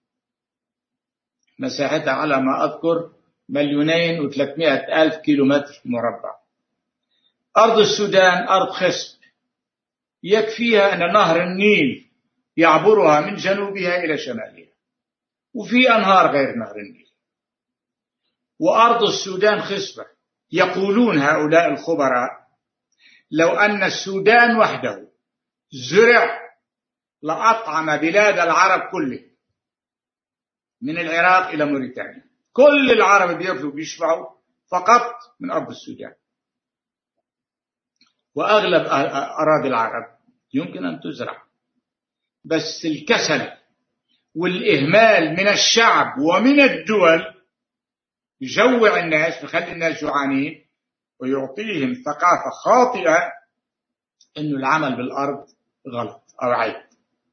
مساحتها على ما أذكر 2,300,000 كيلومتر مربع. أرض السودان أرض خصب، يكفيها أن نهر النيل يعبرها من جنوبها إلى شمالها، وفي أنهار غير نهر النيل. وأرض السودان خصبة. يقولون هؤلاء الخبراء لو أن السودان وحده زرع لأطعم بلاد العرب كله، من العراق إلى موريتانيا، كل العرب بيأكلوا بيشبعوا فقط من أرض السودان. وأغلب أراضي العرب يمكن أن تزرع، بس الكسل والإهمال من الشعب ومن الدول يجوع الناس، يخلي الناس جوعانين، ويعطيهم ثقافة خاطئة إنه العمل بالأرض غلط أو عيب.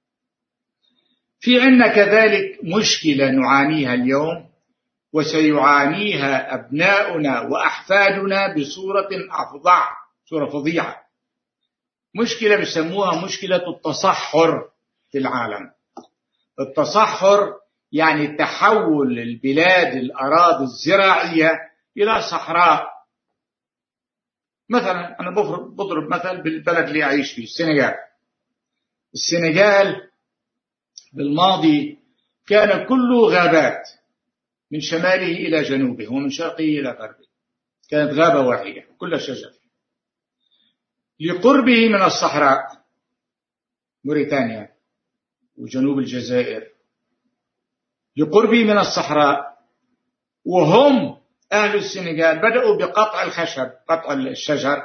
في عندنا كذلك مشكلة نعانيها اليوم وسيعانيها أبناؤنا وأحفادنا بصورة أفظع، صورة فظيعة. مشكلة بيسموها مشكلة التصحر في العالم. التصحر يعني تحول البلاد الأراضي الزراعية إلى صحراء. مثلا أنا بضرب مثل بالبلد اللي أعيش فيه، السنغال بالماضي كان كله غابات من شماله إلى جنوبه ومن شرقه إلى غربه، كانت غابة واحدة كلها شجر. لقربه من الصحراء موريتانيا وجنوب الجزائر، لقربه من الصحراء، وهم أهل السنغال بدأوا بقطع الخشب، قطع الشجر،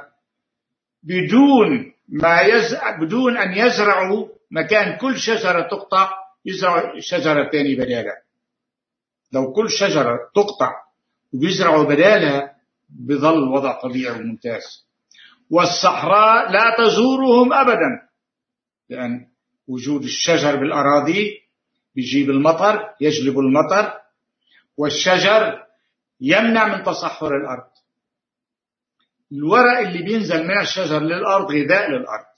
بدون أن يزرعوا مكان كل شجرة تقطع يزرعوا شجرة ثانية بدالها. لو كل شجرة تقطع وبيزرعوا بدالها بظل وضع طبيعي وممتاز. والصحراء لا تزورهم أبدا، لأن وجود الشجر بالأراضي بيجيب المطر، يجلب المطر، والشجر يمنع من تصحر الأرض. الورق اللي بينزل من الشجر للأرض غذاء للأرض،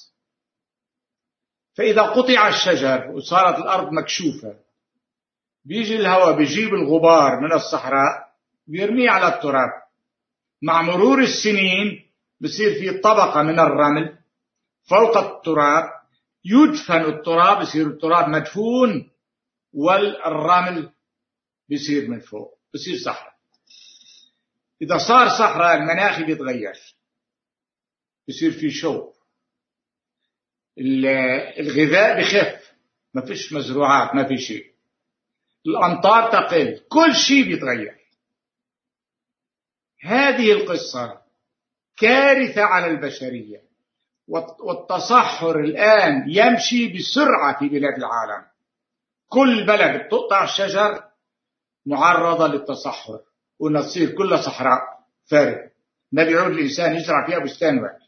فإذا قطع الشجر وصارت الأرض مكشوفة بيجي الهواء بيجيب الغبار من الصحراء بيرميه على التراب. مع مرور السنين بصير في طبقة من الرمل فوق التراب، يدفن التراب، يصير التراب مدفون والرمل بيصير من فوق، بيصير صحراء. إذا صار صحراء المناخ بيتغير، بيصير في شوب، الغذاء بخف، ما فيش مزروعات، ما في شيء، الأمطار تقل، كل شيء بيتغير. هذه القصة كارثة على البشرية، والتصحر الآن يمشي بسرعة في بلاد العالم. كل بلد بتقطع الشجر معرضة للتصحر ونصير كلها صحراء فارغة، ما بيعود الإنسان يزرع فيها بستان واحد.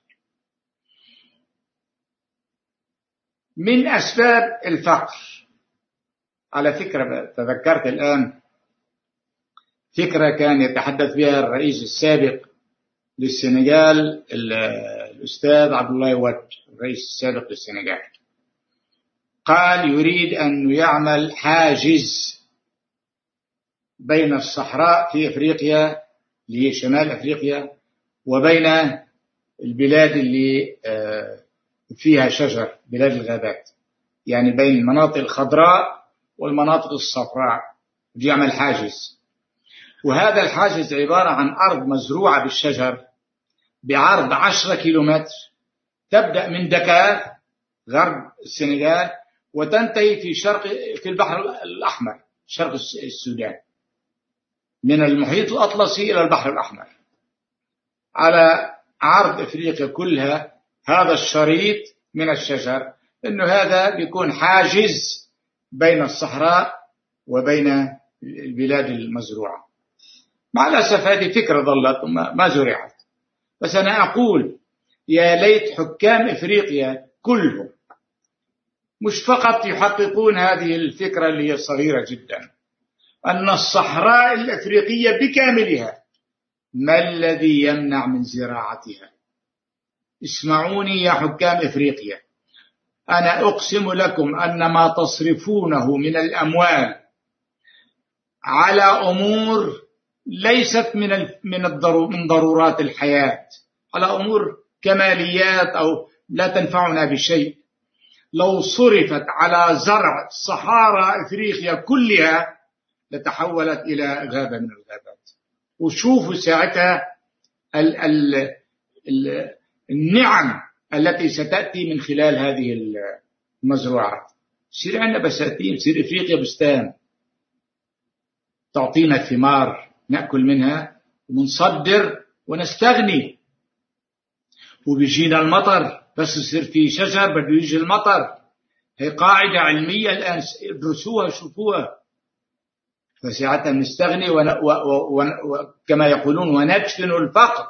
من أسباب الفقر، على فكرة تذكرت الآن فكرة كان يتحدث بها الرئيس السابق للسنغال الأستاذ عبد الله واد، الرئيس السابق للسنغال. قال يريد أن يعمل حاجز بين الصحراء في أفريقيا اللي هي شمال أفريقيا وبين البلاد اللي فيها شجر، بلاد الغابات، يعني بين المناطق الخضراء والمناطق الصفراء، يعمل حاجز. وهذا الحاجز عبارة عن أرض مزروعة بالشجر بعرض 10 كيلومتر، تبدأ من دكار غرب السنغال وتنتهي في البحر الأحمر شرق السودان، من المحيط الأطلسي إلى البحر الأحمر، على عرض أفريقيا كلها هذا الشريط من الشجر، إنه هذا بيكون حاجز بين الصحراء وبين البلاد المزروعة. مع الأسف هذه فكرة ظلت ما زرعت، بس أنا أقول يا ليت حكام إفريقيا كلهم مش فقط يحققون هذه الفكرة اللي هي صغيرة جدا، أن الصحراء الأفريقية بكاملها ما الذي يمنع من زراعتها؟ اسمعوني يا حكام إفريقيا، أنا أقسم لكم أن ما تصرفونه من الأموال على أمور ليست من ضرورات الحياة، على أمور كماليات أو لا تنفعنا بشيء، لو صرفت على زرع صحارى إفريقيا كلها لتحولت إلى غابة من الغابات. وشوفوا ساعتها النعم التي ستأتي من خلال هذه المزروعات. يصير عندنا بساتين، يصير إفريقيا بستان تعطينا ثمار نأكل منها ونصدر ونستغني، وبيجينا المطر، بس يصير في شجر بده يجي المطر. هي قاعدة علمية الآن ادرسوها شوفوها، فساعتها نستغني وكما يقولون وندفن الفقر.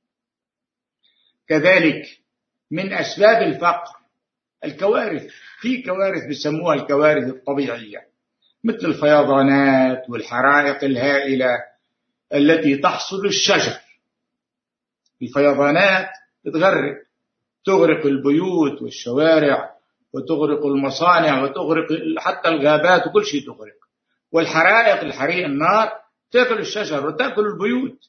كذلك من أسباب الفقر الكوارث، في كوارث بيسموها الكوارث الطبيعية، مثل الفيضانات والحرائق الهائلة التي تحصد الشجر. الفيضانات تغرق البيوت والشوارع، وتغرق المصانع، وتغرق حتى الغابات، وكل شيء تغرق. والحرائق، النار تأكل الشجر وتأكل البيوت.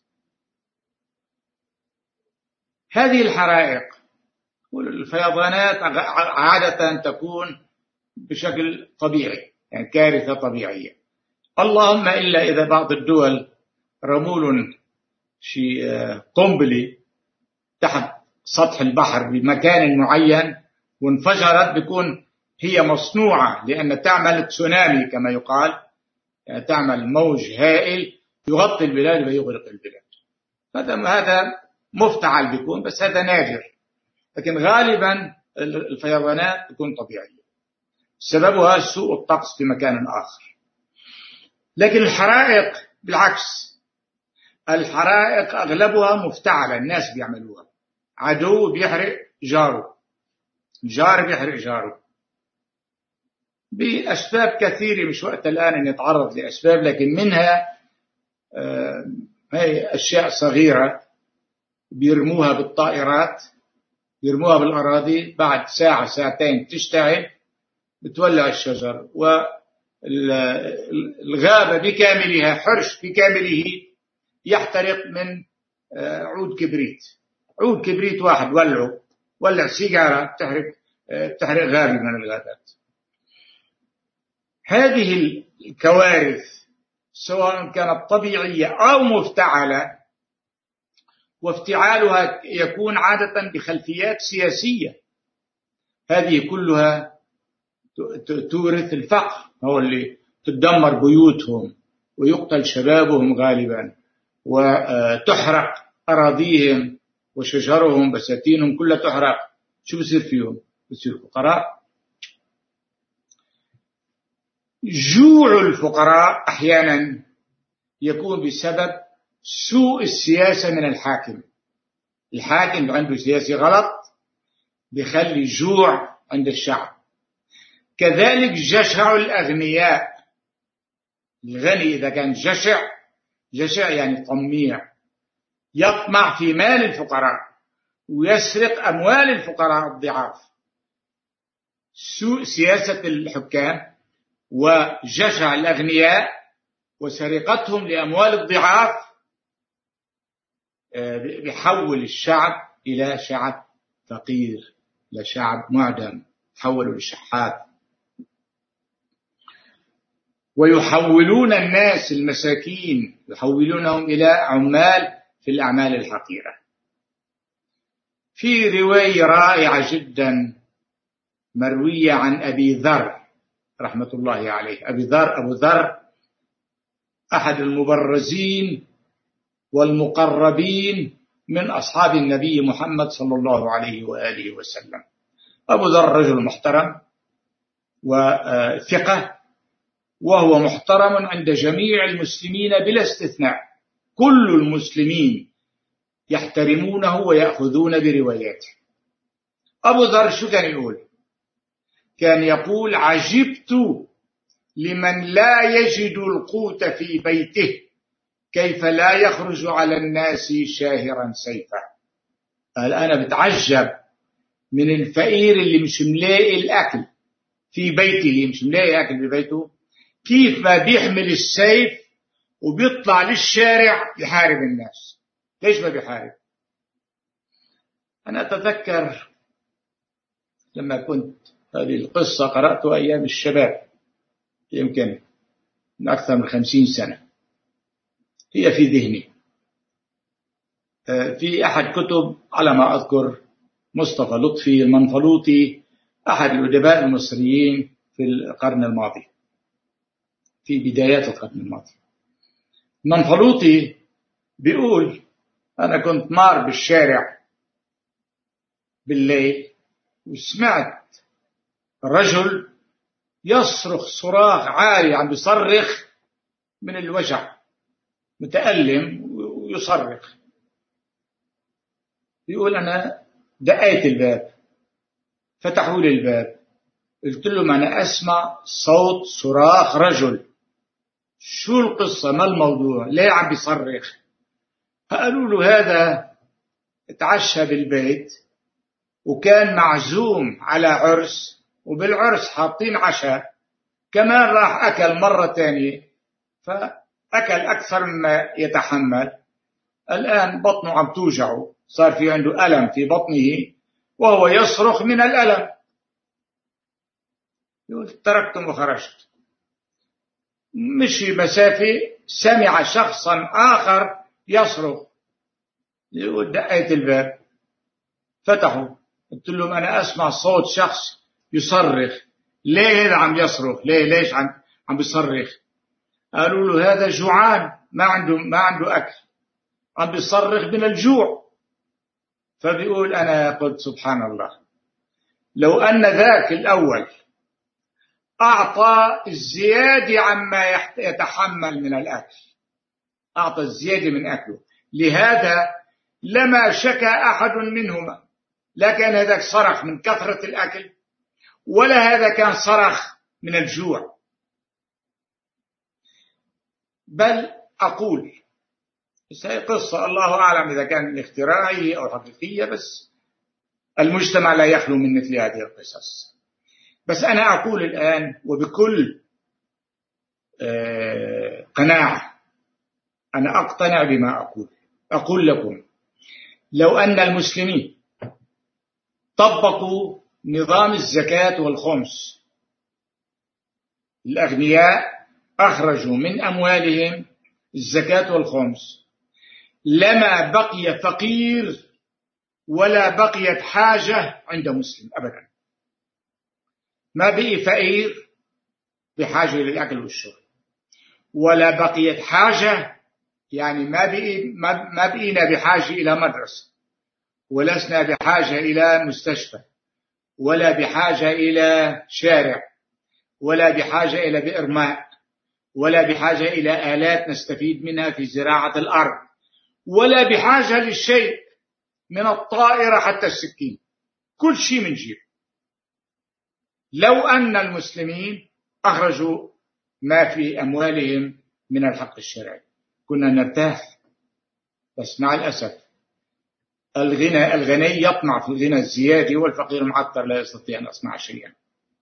هذه الحرائق والفيضانات عادة تكون بشكل طبيعي، يعني كارثة طبيعية، اللهم إلا إذا بعض الدول رمول شيء قنبلة تحت سطح البحر بمكان معين وانفجرت، بيكون هي مصنوعة لأن تعمل تسونامي كما يقال، يعني تعمل موج هائل يغطي البلاد ويغرق البلاد. هذا مفتعل بيكون، بس هذا نادر، لكن غالبا الفيضانات تكون طبيعية سببها سوء الطقس في مكان آخر. لكن الحرائق بالعكس، الحرائق أغلبها مفتعلة، الناس بيعملوها، عدو بيحرق جاره، جار بيحرق جاره، بأسباب كثيرة مش وقت الآن أن نتعرض لأسباب، لكن منها هي أشياء صغيرة بيرموها بالطائرات، بيرموها بالأراضي، بعد ساعة ساعتين تشتعل بتولع الشجر، والغابة بكاملها، حرش بكامله يحترق من عود كبريت واحد ولع سيجارة تحرق غابة من الغابات. هذه الكوارث سواء كانت طبيعية أو مفتعلة، وافتعالها يكون عادة بخلفيات سياسية، هذه كلها تورث الفقر، هو اللي تدمر بيوتهم ويقتل شبابهم غالبا، وتحرق أراضيهم وشجرهم، بساتينهم كلها تحرق. شو بصير فيهم؟ بصير فقراء. جوع الفقراء أحيانا يكون بسبب سوء السياسة من الحاكم. الحاكم عنده سياسة غلط بيخلي جوع عند الشعب. كذلك جشع الأغنياء، الغني إذا كان جشع جشع يعني طميع، يطمع في مال الفقراء ويسرق أموال الفقراء الضعاف. سوء سياسة الحكام وجشع الأغنياء وسرقتهم لأموال الضعاف بيحول الشعب إلى شعب فقير، إلى شعب معدم، حولوا لشحات. ويحولون الناس المساكين، يحولونهم إلى عمال في الأعمال الحقيرة. في رواية رائعة جدا مروية عن أبي ذر رحمة الله عليه. أبو ذر أحد المبرزين والمقربين من أصحاب النبي محمد صلى الله عليه وآله وسلم. أبو ذر رجل محترم وثقة، وهو محترم عند جميع المسلمين بلا استثناء. كل المسلمين يحترمونه ويأخذون برواياته. أبو ذر شو كان يقول؟ كان يقول: عجبت لمن لا يجد القوت في بيته كيف لا يخرج على الناس شاهرا سيفا. قال: أنا بتعجب من الفقير اللي مش ملاقي الأكل في بيته، مش ملاقي أكل في بيته، كيف ما بيحمل السيف وبيطلع للشارع يحارب الناس. ليش ما بيحارب؟ أنا أتذكر لما كنت هذه القصة قرأتها أيام الشباب، يمكن من أكثر من 50 سنة، هي في ذهني. في أحد كتب على ما أذكر مصطفى لطفي المنفلوطي، أحد الأدباء المصريين في القرن الماضي، في بدايات القرن الماضي. المنفلوطي بيقول: أنا كنت مار بالشارع بالليل وسمعت رجل يصرخ صراخ عالي، عم بيصرخ من الوجع، متألم ويصرخ. يقول: أنا دقيت الباب، فتحوا لي الباب، قلت لهم: أنا أسمع صوت صراخ رجل، شو القصة؟ ما الموضوع؟ ليه عم بيصرخ؟ قالوا له: هذا اتعشى بالبيت وكان معزوم على عرس، وبالعرس حاطين عشاء، كمان راح أكل مرة تانية، فأكل أكثر مما يتحمل، الآن بطنه عم توجعه، صار في عنده ألم في بطنه وهو يصرخ من الألم. يقول: تركتم وخرجت. مشي مسافة، سمع شخصا آخر يصرخ. يقول: دقيت الباب، فتحوا، قلت لهم: أنا أسمع صوت شخص يصرخ، ليه هذا عم يصرخ؟ ليش عم بيصرخ؟ قالوا له: هذا جوعان، ما عنده أكل، عم بيصرخ من الجوع. فبيقول: أنا قلت سبحان الله، لو أن ذاك الأول أعطى الزيادة عما يتحمل من الأكل، أعطى الزيادة من أكله، لهذا لما شكى أحد منهما، لا كان هذاك صرخ من كثرة الأكل ولا هذا كان صرخ من الجوع. بل أقول، بس هي قصة الله أعلم إذا كان اختراعية أو حقيقية، بس المجتمع لا يخلو من مثل هذه القصص. بس أنا أقول الآن وبكل قناعة، أنا أقتنع بما أقول لكم: لو أن المسلمين طبقوا نظام الزكاة والخمس، الأغنياء أخرجوا من أموالهم الزكاة والخمس، لما بقي فقير ولا بقيت حاجة عند مسلم أبدا. ما بقي فقير بحاجة للأكل والشرب، ولا بقيت حاجة، يعني ما بقينا بحاجة إلى مدرسة، ولسنا بحاجة إلى مستشفى، ولا بحاجة إلى شارع، ولا بحاجة إلى بئر ماء، ولا بحاجة إلى آلات نستفيد منها في زراعة الأرض، ولا بحاجة للشيء من الطائرة حتى السكين، كل شيء من جيب. لو أن المسلمين أخرجوا ما في أموالهم من الحق الشرعي، كنا نرتاح. بس مع الأسف الغني يطمع في الغنى الزيادي، والفقير معطر لا يستطيع أن يصنع شيئا.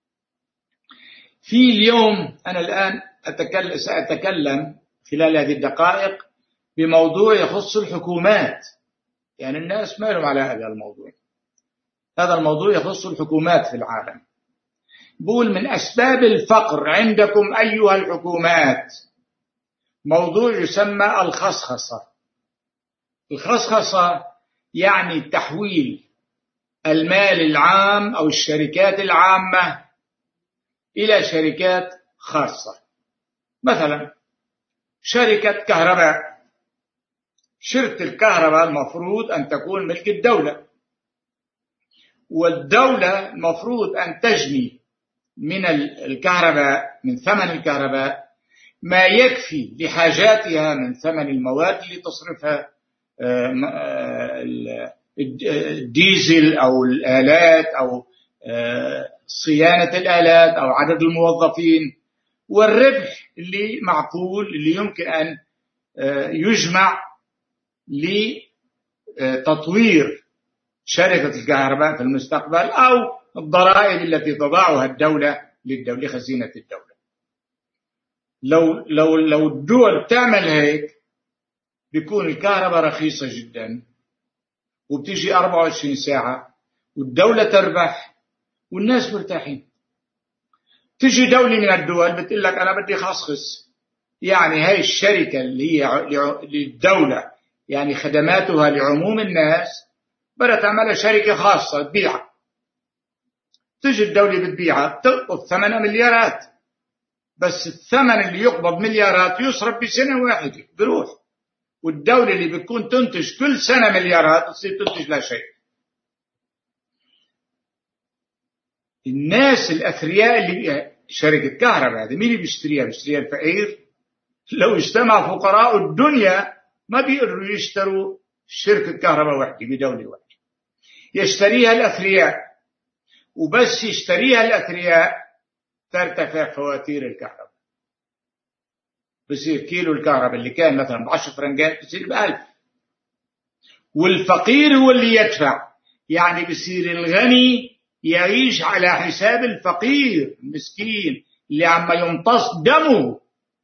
في اليوم أنا الآن سأتكلم خلال هذه الدقائق بموضوع يخص الحكومات. يعني الناس ما لهم على هذا الموضوع. هذا الموضوع يخص الحكومات في العالم. بقول من أسباب الفقر عندكم أيها الحكومات موضوع يسمى الخصخصة. الخصخصة يعني تحويل المال العام أو الشركات العامة إلى شركات خاصة. مثلا شركة كهرباء، شركة الكهرباء المفروض أن تكون ملك الدولة، والدولة المفروض أن تجني من الكهرباء، من ثمن الكهرباء، ما يكفي لحاجاتها من ثمن المواد اللي تصرفها، الديزل أو الآلات أو صيانة الآلات أو عدد الموظفين، والربح اللي معقول اللي يمكن أن يجمع لتطوير شركة الكهرباء في المستقبل، أو الضرائب التي تضعها الدولة لخزينة الدولة. لو الدول تعمل هيك بيكون الكهرباء رخيصة جدا، وبتيجي 24 ساعة، والدولة تربح والناس مرتاحين. تيجي دولة من الدول بتقول لك أنا بدي خصخص، يعني هاي الشركة اللي هي للدولة، يعني خدماتها لعموم الناس، بدها تعملها شركة خاصة تبيعها. تيجي الدولة بتبيعها بتقبض ثمنها مليارات، بس الثمن اللي يقبض مليارات يصرف بسنة واحدة بروح، والدولة اللي بتكون تنتج كل سنة مليارات تصير تنتج لا شيء. الناس الأثرياء اللي شركة كهرباء هذه مين اللي بيشتريها؟ بيشتريها الفقير. لو اجتمع فقراء الدنيا ما بيقدروا يشتروا شركة كهرباء واحدة بدولة واحدة. يشتريها الأثرياء، وبس يشتريها الأثرياء ترتفع فواتير الكهرباء. بصير كيلو الكهرباء اللي كان مثلا ب10 فرنجات بصير ب1000، والفقير هو اللي يدفع. يعني بصير الغني يعيش على حساب الفقير المسكين اللي عم يمتص دمه.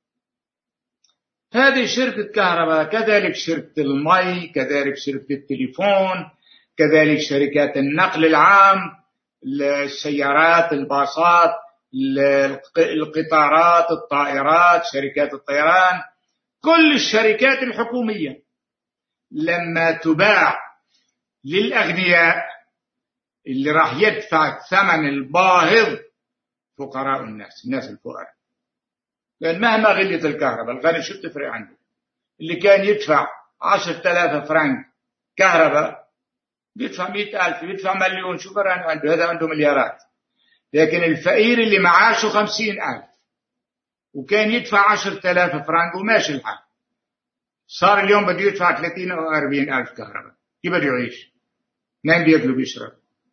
هذه شركة كهرباء، كذلك شركة المي، كذلك شركة التليفون، كذلك شركات النقل العام، السيارات، الباصات، القطارات، الطائرات، شركات الطيران، كل الشركات الحكومية لما تباع للأغنياء اللي راح يدفع الثمن الباهظ فقراء الناس الفقراء. لأن مهما غليت الكهرباء، الغني شو بتفرق عنده؟ اللي كان يدفع 10,000 فرنك كهرباء بيدفع 100,000، بيدفع مليون، شو فرق عنده؟ هذا عنده مليارات. لكن الفقير اللي معاشه 50,000 وكان يدفع 10,000 فرنك وماشي الحال، صار اليوم بده يدفع 30 أو 40,000 كهرباء، كيف بده يعيش؟ منين بياكل وبيشرب؟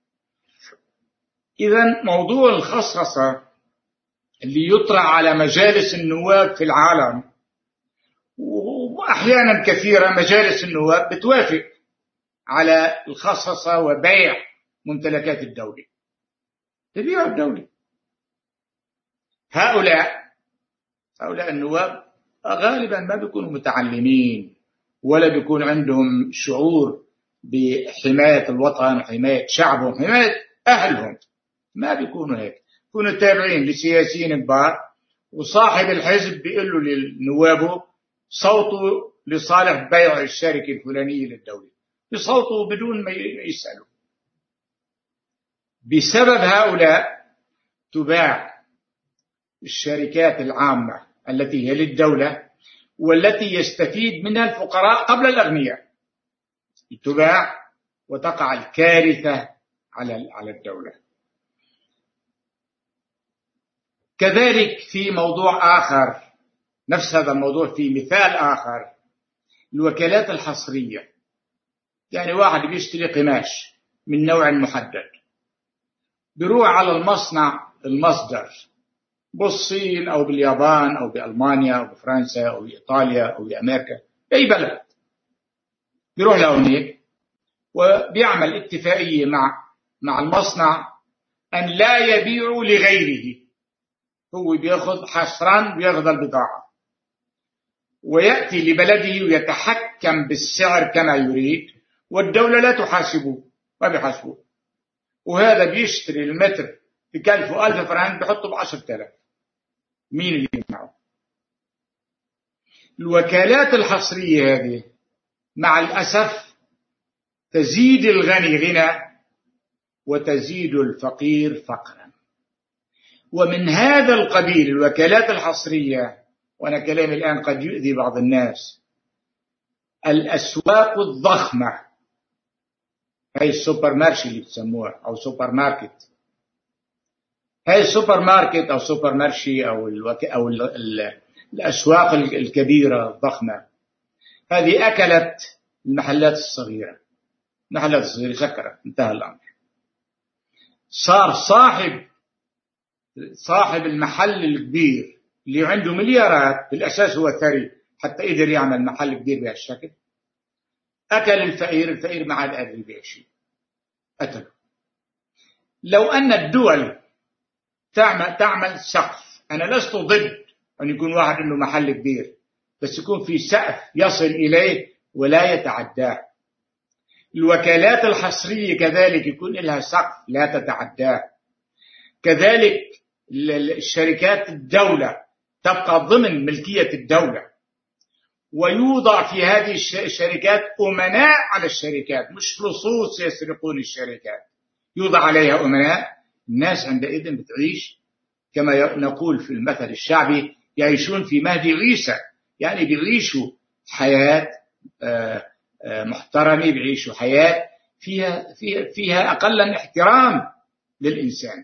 إذن موضوع الخصخصة اللي يطرح على مجالس النواب في العالم، وأحيانا كثيرة مجالس النواب بتوافق على الخصخصة وبيع ممتلكات الدولة، تبيع الدولة. هؤلاء النواب غالبا ما بيكونوا متعلمين، ولا بيكون عندهم شعور بحماية الوطن وحماية شعبهم، حماية أهلهم. ما بيكونوا هيك، بيكونوا تابعين لسياسيين كبار، وصاحب الحزب بيقول له لنوابه صوتوا لصالح بيع الشركة الفلانية للدولة، بصوتوا بدون ما يسألوا. بسبب هؤلاء تباع الشركات العامة التي هي للدولة والتي يستفيد منها الفقراء قبل الأغنياء، تباع وتقع الكارثة على الدولة. كذلك في موضوع آخر، نفس هذا الموضوع في مثال آخر، الوكالات الحصرية. يعني واحد بيشتري قماش من نوع محدد، بيروح على المصدر بالصين أو باليابان أو بألمانيا أو بفرنسا أو بإيطاليا أو بأمريكا، أي بلد بيروح لهونيك وبيعمل اتفاقية مع المصنع أن لا يبيعوا لغيره، هو بياخذ حصرا بياخذ البضاعة ويأتي لبلده ويتحكم بالسعر كما يريد، والدولة لا تحاسبه، ما بيحاسبوه. وهذا بيشتري المتر بكلفه 1000 فرنك بيحطه ب10,000. مين اللي يمنعه؟ الوكالات الحصرية هذه مع الأسف تزيد الغني غنى وتزيد الفقير فقرا. ومن هذا القبيل الوكالات الحصرية، وأنا كلامي الآن قد يؤذي بعض الناس، الأسواق الضخمة، هاي السوبر مارشي اللي بتسموها أو سوبر ماركت، هاي السوبر ماركت أو سوبر مارشي أو الأسواق الكبيرة الضخمة، هذه أكلت المحلات الصغيرة. المحلات الصغيرة سكرت، انتهى الأمر. صار صاحب المحل الكبير اللي عنده مليارات، بالأساس هو ثري حتى قدر يعمل محل كبير بهالشكل، أكل الفقير ما عاد قادر يبيع شيء، قتله. لو أن الدول تعمل سقف، أنا لست ضد أن يكون واحد عنده محل كبير، بس يكون في سقف يصل إليه ولا يتعداه. الوكالات الحصرية كذلك يكون لها سقف لا تتعداه. كذلك الشركات الدولة تبقى ضمن ملكية الدولة، ويوضع في هذه الشركات أمناء على الشركات، مش لصوص يسرقون الشركات، يوضع عليها أمناء. الناس عندئذ بتعيش كما نقول في المثل الشعبي، يعيشون في مهد عيسى، يعني بيعيشوا حياة محترمة، بيعيشوا حياة فيها أقلا احترام للإنسان.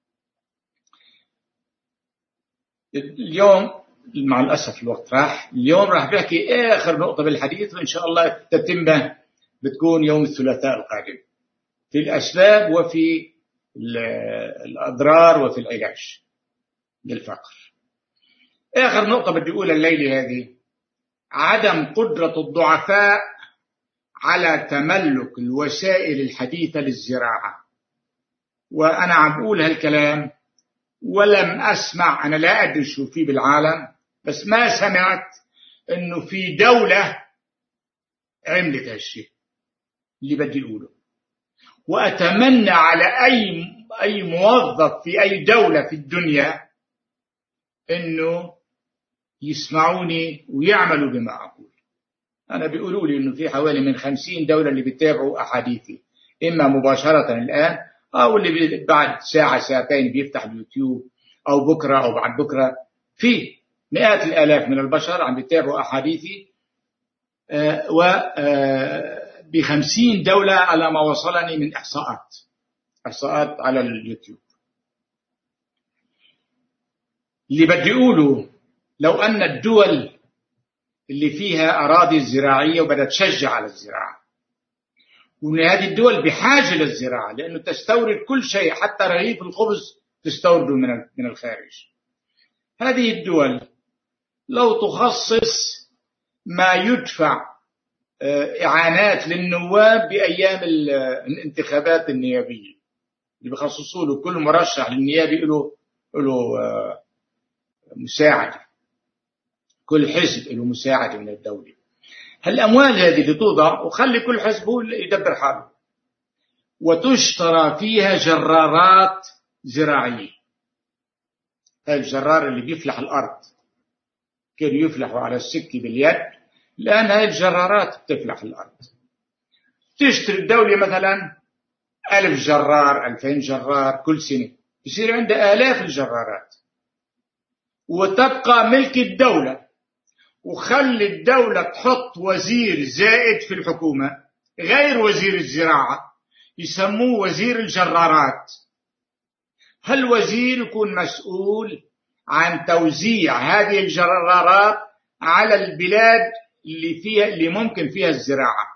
اليوم مع الأسف الوقت راح، اليوم راح بحكي آخر نقطة بالحديث، وإن شاء الله التتمة بتكون يوم الثلاثاء القادم، في الأسباب وفي الأضرار وفي العلاج للفقر. آخر نقطة بدي أقولها الليلة هذه، عدم قدرة الضعفاء على تملك الوسائل الحديثة للزراعة. وأنا عم بقول هالكلام ولم أسمع، أنا لا أدري شو فيه بالعالم، بس ما سمعت إنه في دولة عملت هالشيء اللي بدي أقوله. وأتمنى على أي موظف في أي دولة في الدنيا إنه يسمعوني ويعملوا بما أقول. أنا بيقولوا لي إنه في حوالي من 50 دولة اللي بيتابعوا أحاديثي، إما مباشرة الآن أو اللي بعد ساعة ساعتين بيفتح اليوتيوب، أو بكرة أو بعد بكرة. في مئات الآلاف من البشر عم بيتابعوا أحاديثي، ب50 دولة على ما وصلني من إحصاءات على اليوتيوب. اللي بدي أقوله، لو أن الدول اللي فيها أراضي زراعية وبدأت تشجع على الزراعة، وأن هذه الدول بحاجة للزراعة لأنه تستورد كل شيء، حتى رغيف الخبز تستورده من الخارج. هذه الدول لو تخصص ما يدفع إعانات للنواب بأيام الانتخابات النيابية، اللي بيخصصوا له كل مرشح للنيابي له مساعدة، كل حزب له مساعدة من الدولة. هالأموال هذه اللي توضع وخلي كل حزب يدبر حاله، وتشترى فيها جرارات زراعية. هاي الجرار اللي بيفلح الأرض، كانوا يفلحوا على السكة باليد، الآن هاي الجرارات بتفلح الأرض. تشتري الدولة مثلا 1000 جرار 2000 جرار كل سنة، يصير عندها آلاف الجرارات، وتبقى ملك الدولة. وخلي الدولة تحط وزير زائد في الحكومة غير وزير الزراعة، يسموه وزير الجرارات. هالوزير يكون مسؤول عن توزيع هذه الجرارات على البلاد اللي ممكن فيها الزراعة،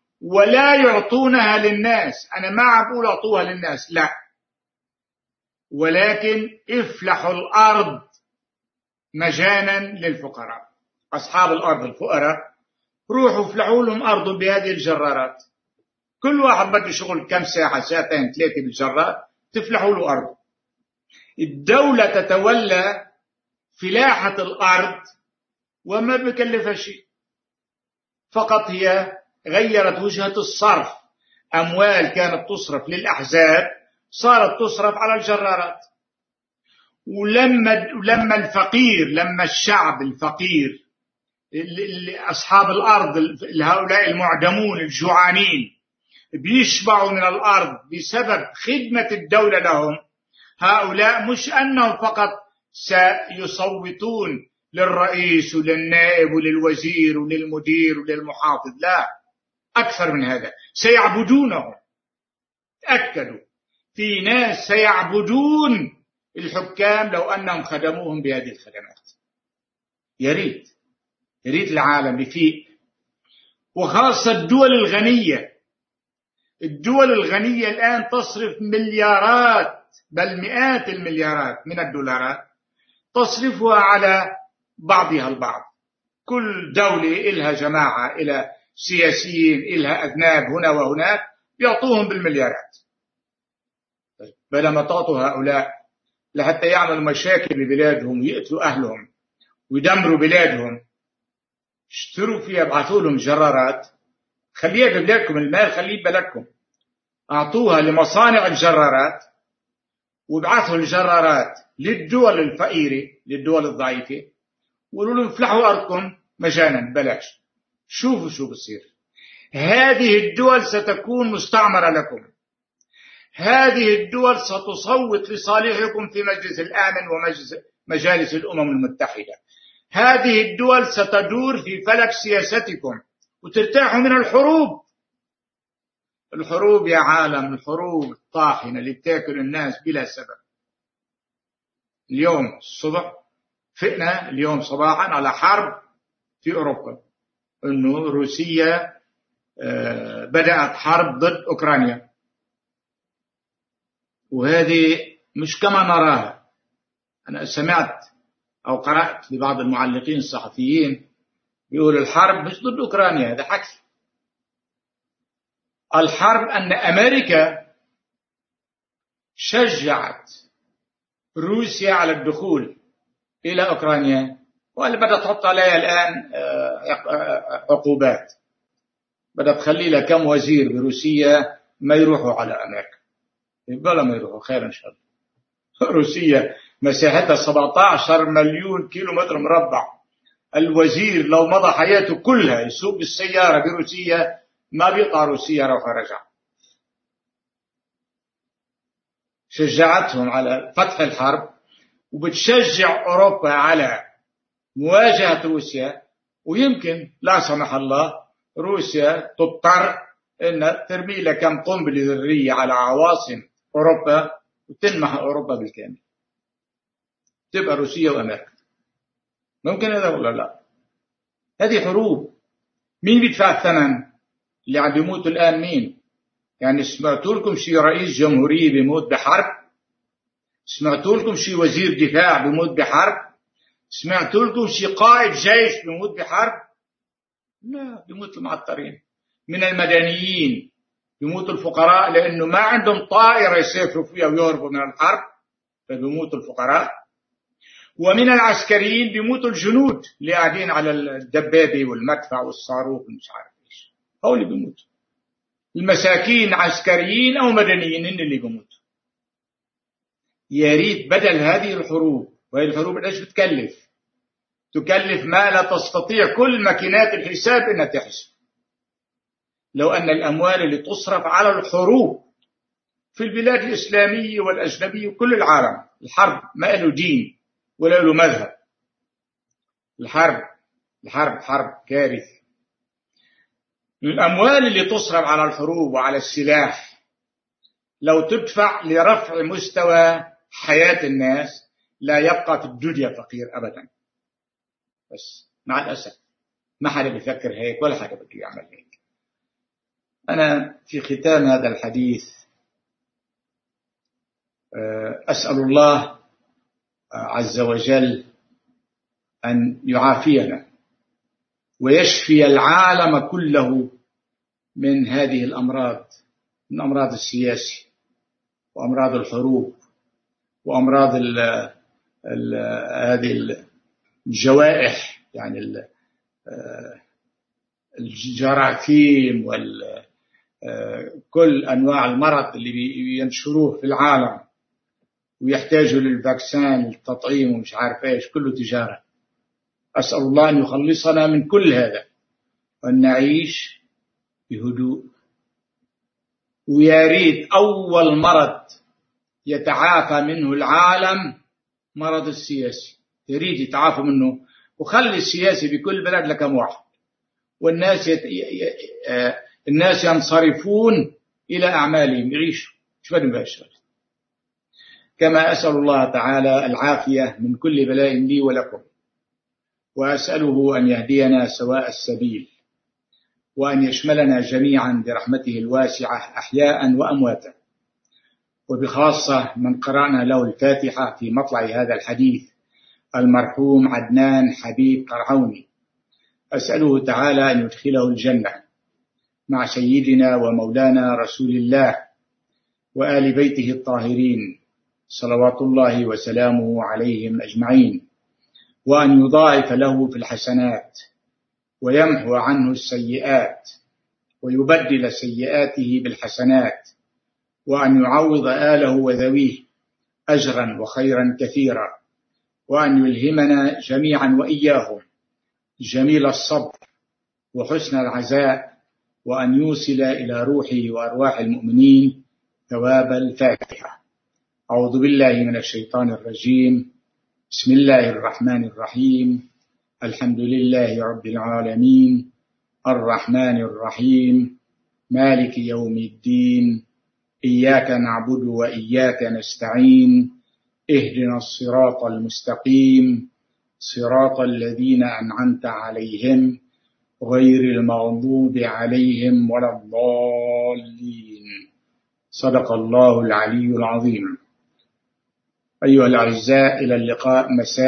ولا يعطونها للناس. أنا ما عم بقول أعطوها للناس، لا، ولكن افلحوا الأرض مجانا للفقراء. أصحاب الأرض الفقراء روحوا افلحوا لهم أرض بهذه الجرارات. كل واحد بده شغل كم ساعة، ساعتين 3 بالجرار، تفلحوا له أرض. الدولة تتولى فلاحة الأرض وما بكلفها شيء، فقط هي غيرت وجهة الصرف. أموال كانت تصرف للأحزاب صارت تصرف على الجرارات. ولما الفقير، لما الشعب الفقير، أصحاب الأرض هؤلاء المعدمون الجوعانين بيشبعوا من الأرض بسبب خدمة الدولة لهم، هؤلاء مش أنهم فقط سيصوتون للرئيس وللنائب وللوزير وللمدير وللمحافظ، لا، أكثر من هذا، سيعبدونهم. تأكدوا، في ناس سيعبدون الحكام لو أنهم خدموهم بهذه الخدمات. يا ريت العالم يفيق، وخاصة الدول الغنية. الدول الغنية الآن تصرف مليارات، بل مئات المليارات من الدولارات تصرفها على بعضها البعض. كل دولة إلها جماعة، إلى سياسيين، إلها أذناب هنا وهناك، يعطوهم بالمليارات. بدل ما تعطوا هؤلاء لحتى يعملوا مشاكل ببلادهم ويقتلوا أهلهم ويدمروا بلادهم، اشتروا فيها، ابعثوا لهم جرارات، خليها ببلادكم، المال خليه ببلدكم، أعطوها لمصانع الجرارات، وابعثوا الجرارات للدول الفقيرة، للدول الضعيفة، وقولوا لهم افلحوا أرضكم مجانا بلاش. شوفوا شو بصير. هذه الدول ستكون مستعمرة لكم، هذه الدول ستصوت لصالحكم في مجلس الآمن ومجالس الأمم المتحدة، هذه الدول ستدور في فلك سياستكم وترتاحوا من الحروب. الحروب يا عالم، الحروب الطاحنة اللي بتاكل الناس بلا سبب. اليوم الصبح فقنا، اليوم صباحا، على حرب في أوروبا، أنه روسيا بدأت حرب ضد أوكرانيا، وهذه مش كما نراها. أنا سمعت أو قرأت لبعض المعلقين الصحفيين يقول الحرب مش ضد أوكرانيا، هذا حكي. الحرب أن أمريكا شجعت روسيا على الدخول إلى أوكرانيا، ولا بدأت تحط عليها الآن عقوبات، بدأت تخلي لها كم وزير بروسيا ما يروحوا على أمريكا، بلا ما يروحوا، خير إن شاء الله. روسيا مساحتها 17 مليون كيلومتر مربع، الوزير لو مضى حياته كلها يسوق بالسيارة بروسيا ما بيقطع روسيا روح رجع. شجعتهم على فتح الحرب، وبتشجع أوروبا على مواجهة روسيا، ويمكن لا سمح الله روسيا تضطر أن ترمي لها كم قنبلة ذرية على عواصم أوروبا وتنمح أوروبا بالكامل، تبقى روسيا وأمريكا. ممكن هذا ولا لا؟ هذه حروب. مين بيدفع الثمن؟ اللي عم بيموتوا الآن مين؟ يعني سمعتوا لكم شي رئيس جمهورية بيموت بحرب؟ سمعتوا لكم شي وزير دفاع بيموت بحرب؟ سمعتوا لكم شي قائد جيش بيموت بحرب؟ لا، بيموت المعطرين من المدنيين، بيموتوا الفقراء لأنه ما عندهم طائرة يسافروا فيها ويهربوا من الحرب، فبيموتوا الفقراء. ومن العسكريين بيموتوا الجنود اللي قاعدين على الدبابة والمدفع والصاروخ ومش عارف ايش، هو اللي بيموتوا. المساكين عسكريين أو مدنيين هن اللي بيموتوا. يا ريت بدل هذه الحروب، وهي الحروب ايش بتكلف؟ تكلف ما لا تستطيع كل ماكينات الحساب انها تحسب. لو أن الأموال اللي تصرف على الحروب في البلاد الإسلامية والأجنبية وكل العالم، الحرب ما له دين ولا له مذهب، الحرب حرب كارثة. الأموال اللي تصرف على الحروب وعلى السلاح لو تدفع لرفع مستوى حياة الناس لا يبقى في الدنيا فقير أبدا. بس مع الأسف ما حدا بيفكر هيك ولا حدا بده يعمل هيك. أنا في ختام هذا الحديث أسأل الله عز وجل أن يعافينا ويشفي العالم كله من هذه الأمراض، من أمراض السياسة وأمراض الحروب وأمراض هذه الجوائح، يعني الجراثيم كل أنواع المرض اللي ينشروه في العالم ويحتاجوا للفاكسين للتطعيم ومش عارف ايش، كله تجارة. أسأل الله أن يخلصنا من كل هذا وأن نعيش بهدوء. ويا ريت أول مرض يتعافى منه العالم مرض السياسي، يريد يتعافى منه، وخلي السياسي بكل بلد لكم واحد، والناس الناس ينصرفون إلى أعمالهم يعيشوا شوي مباشر. كما أسأل الله تعالى العافية من كل بلاء لي ولكم، وأسأله أن يهدينا سواء السبيل، وأن يشملنا جميعا برحمته الواسعة أحياء وأمواتا، وبخاصة من قرأنا له الفاتحة في مطلع هذا الحديث المرحوم عدنان حبيب قرعوني. أسأله تعالى أن يدخله الجنة مع سيدنا ومولانا رسول الله وآل بيته الطاهرين صلوات الله وسلامه عليهم أجمعين، وأن يضاعف له في الحسنات ويمحو عنه السيئات ويبدل سيئاته بالحسنات، وأن يعوض آله وذويه أجرا وخيرا كثيرا، وأن يلهمنا جميعا وإياهم جميل الصبر وحسن العزاء، وأن يوصل إلى روحه وأرواح المؤمنين ثواب الفاتحة. أعوذ بالله من الشيطان الرجيم. بسم الله الرحمن الرحيم. الحمد لله رب العالمين، الرحمن الرحيم، مالك يوم الدين، إياك نعبد وإياك نستعين، اهدنا الصراط المستقيم، صراط الذين أنعمت عليهم غير المغضوب عليهم ولا الضالين. صدق الله العلي العظيم. أيها الأعزاء، إلى اللقاء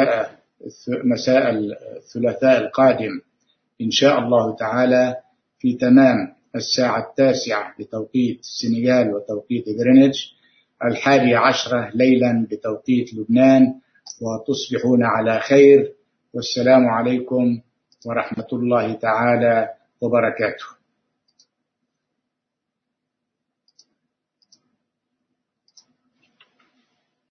مساء الثلاثاء القادم إن شاء الله تعالى في تمام 9:00 بتوقيت السنغال وتوقيت غرينتش، 11:00 ليلا بتوقيت لبنان، وتصبحون على خير، والسلام عليكم ورحمة الله تعالى وبركاته.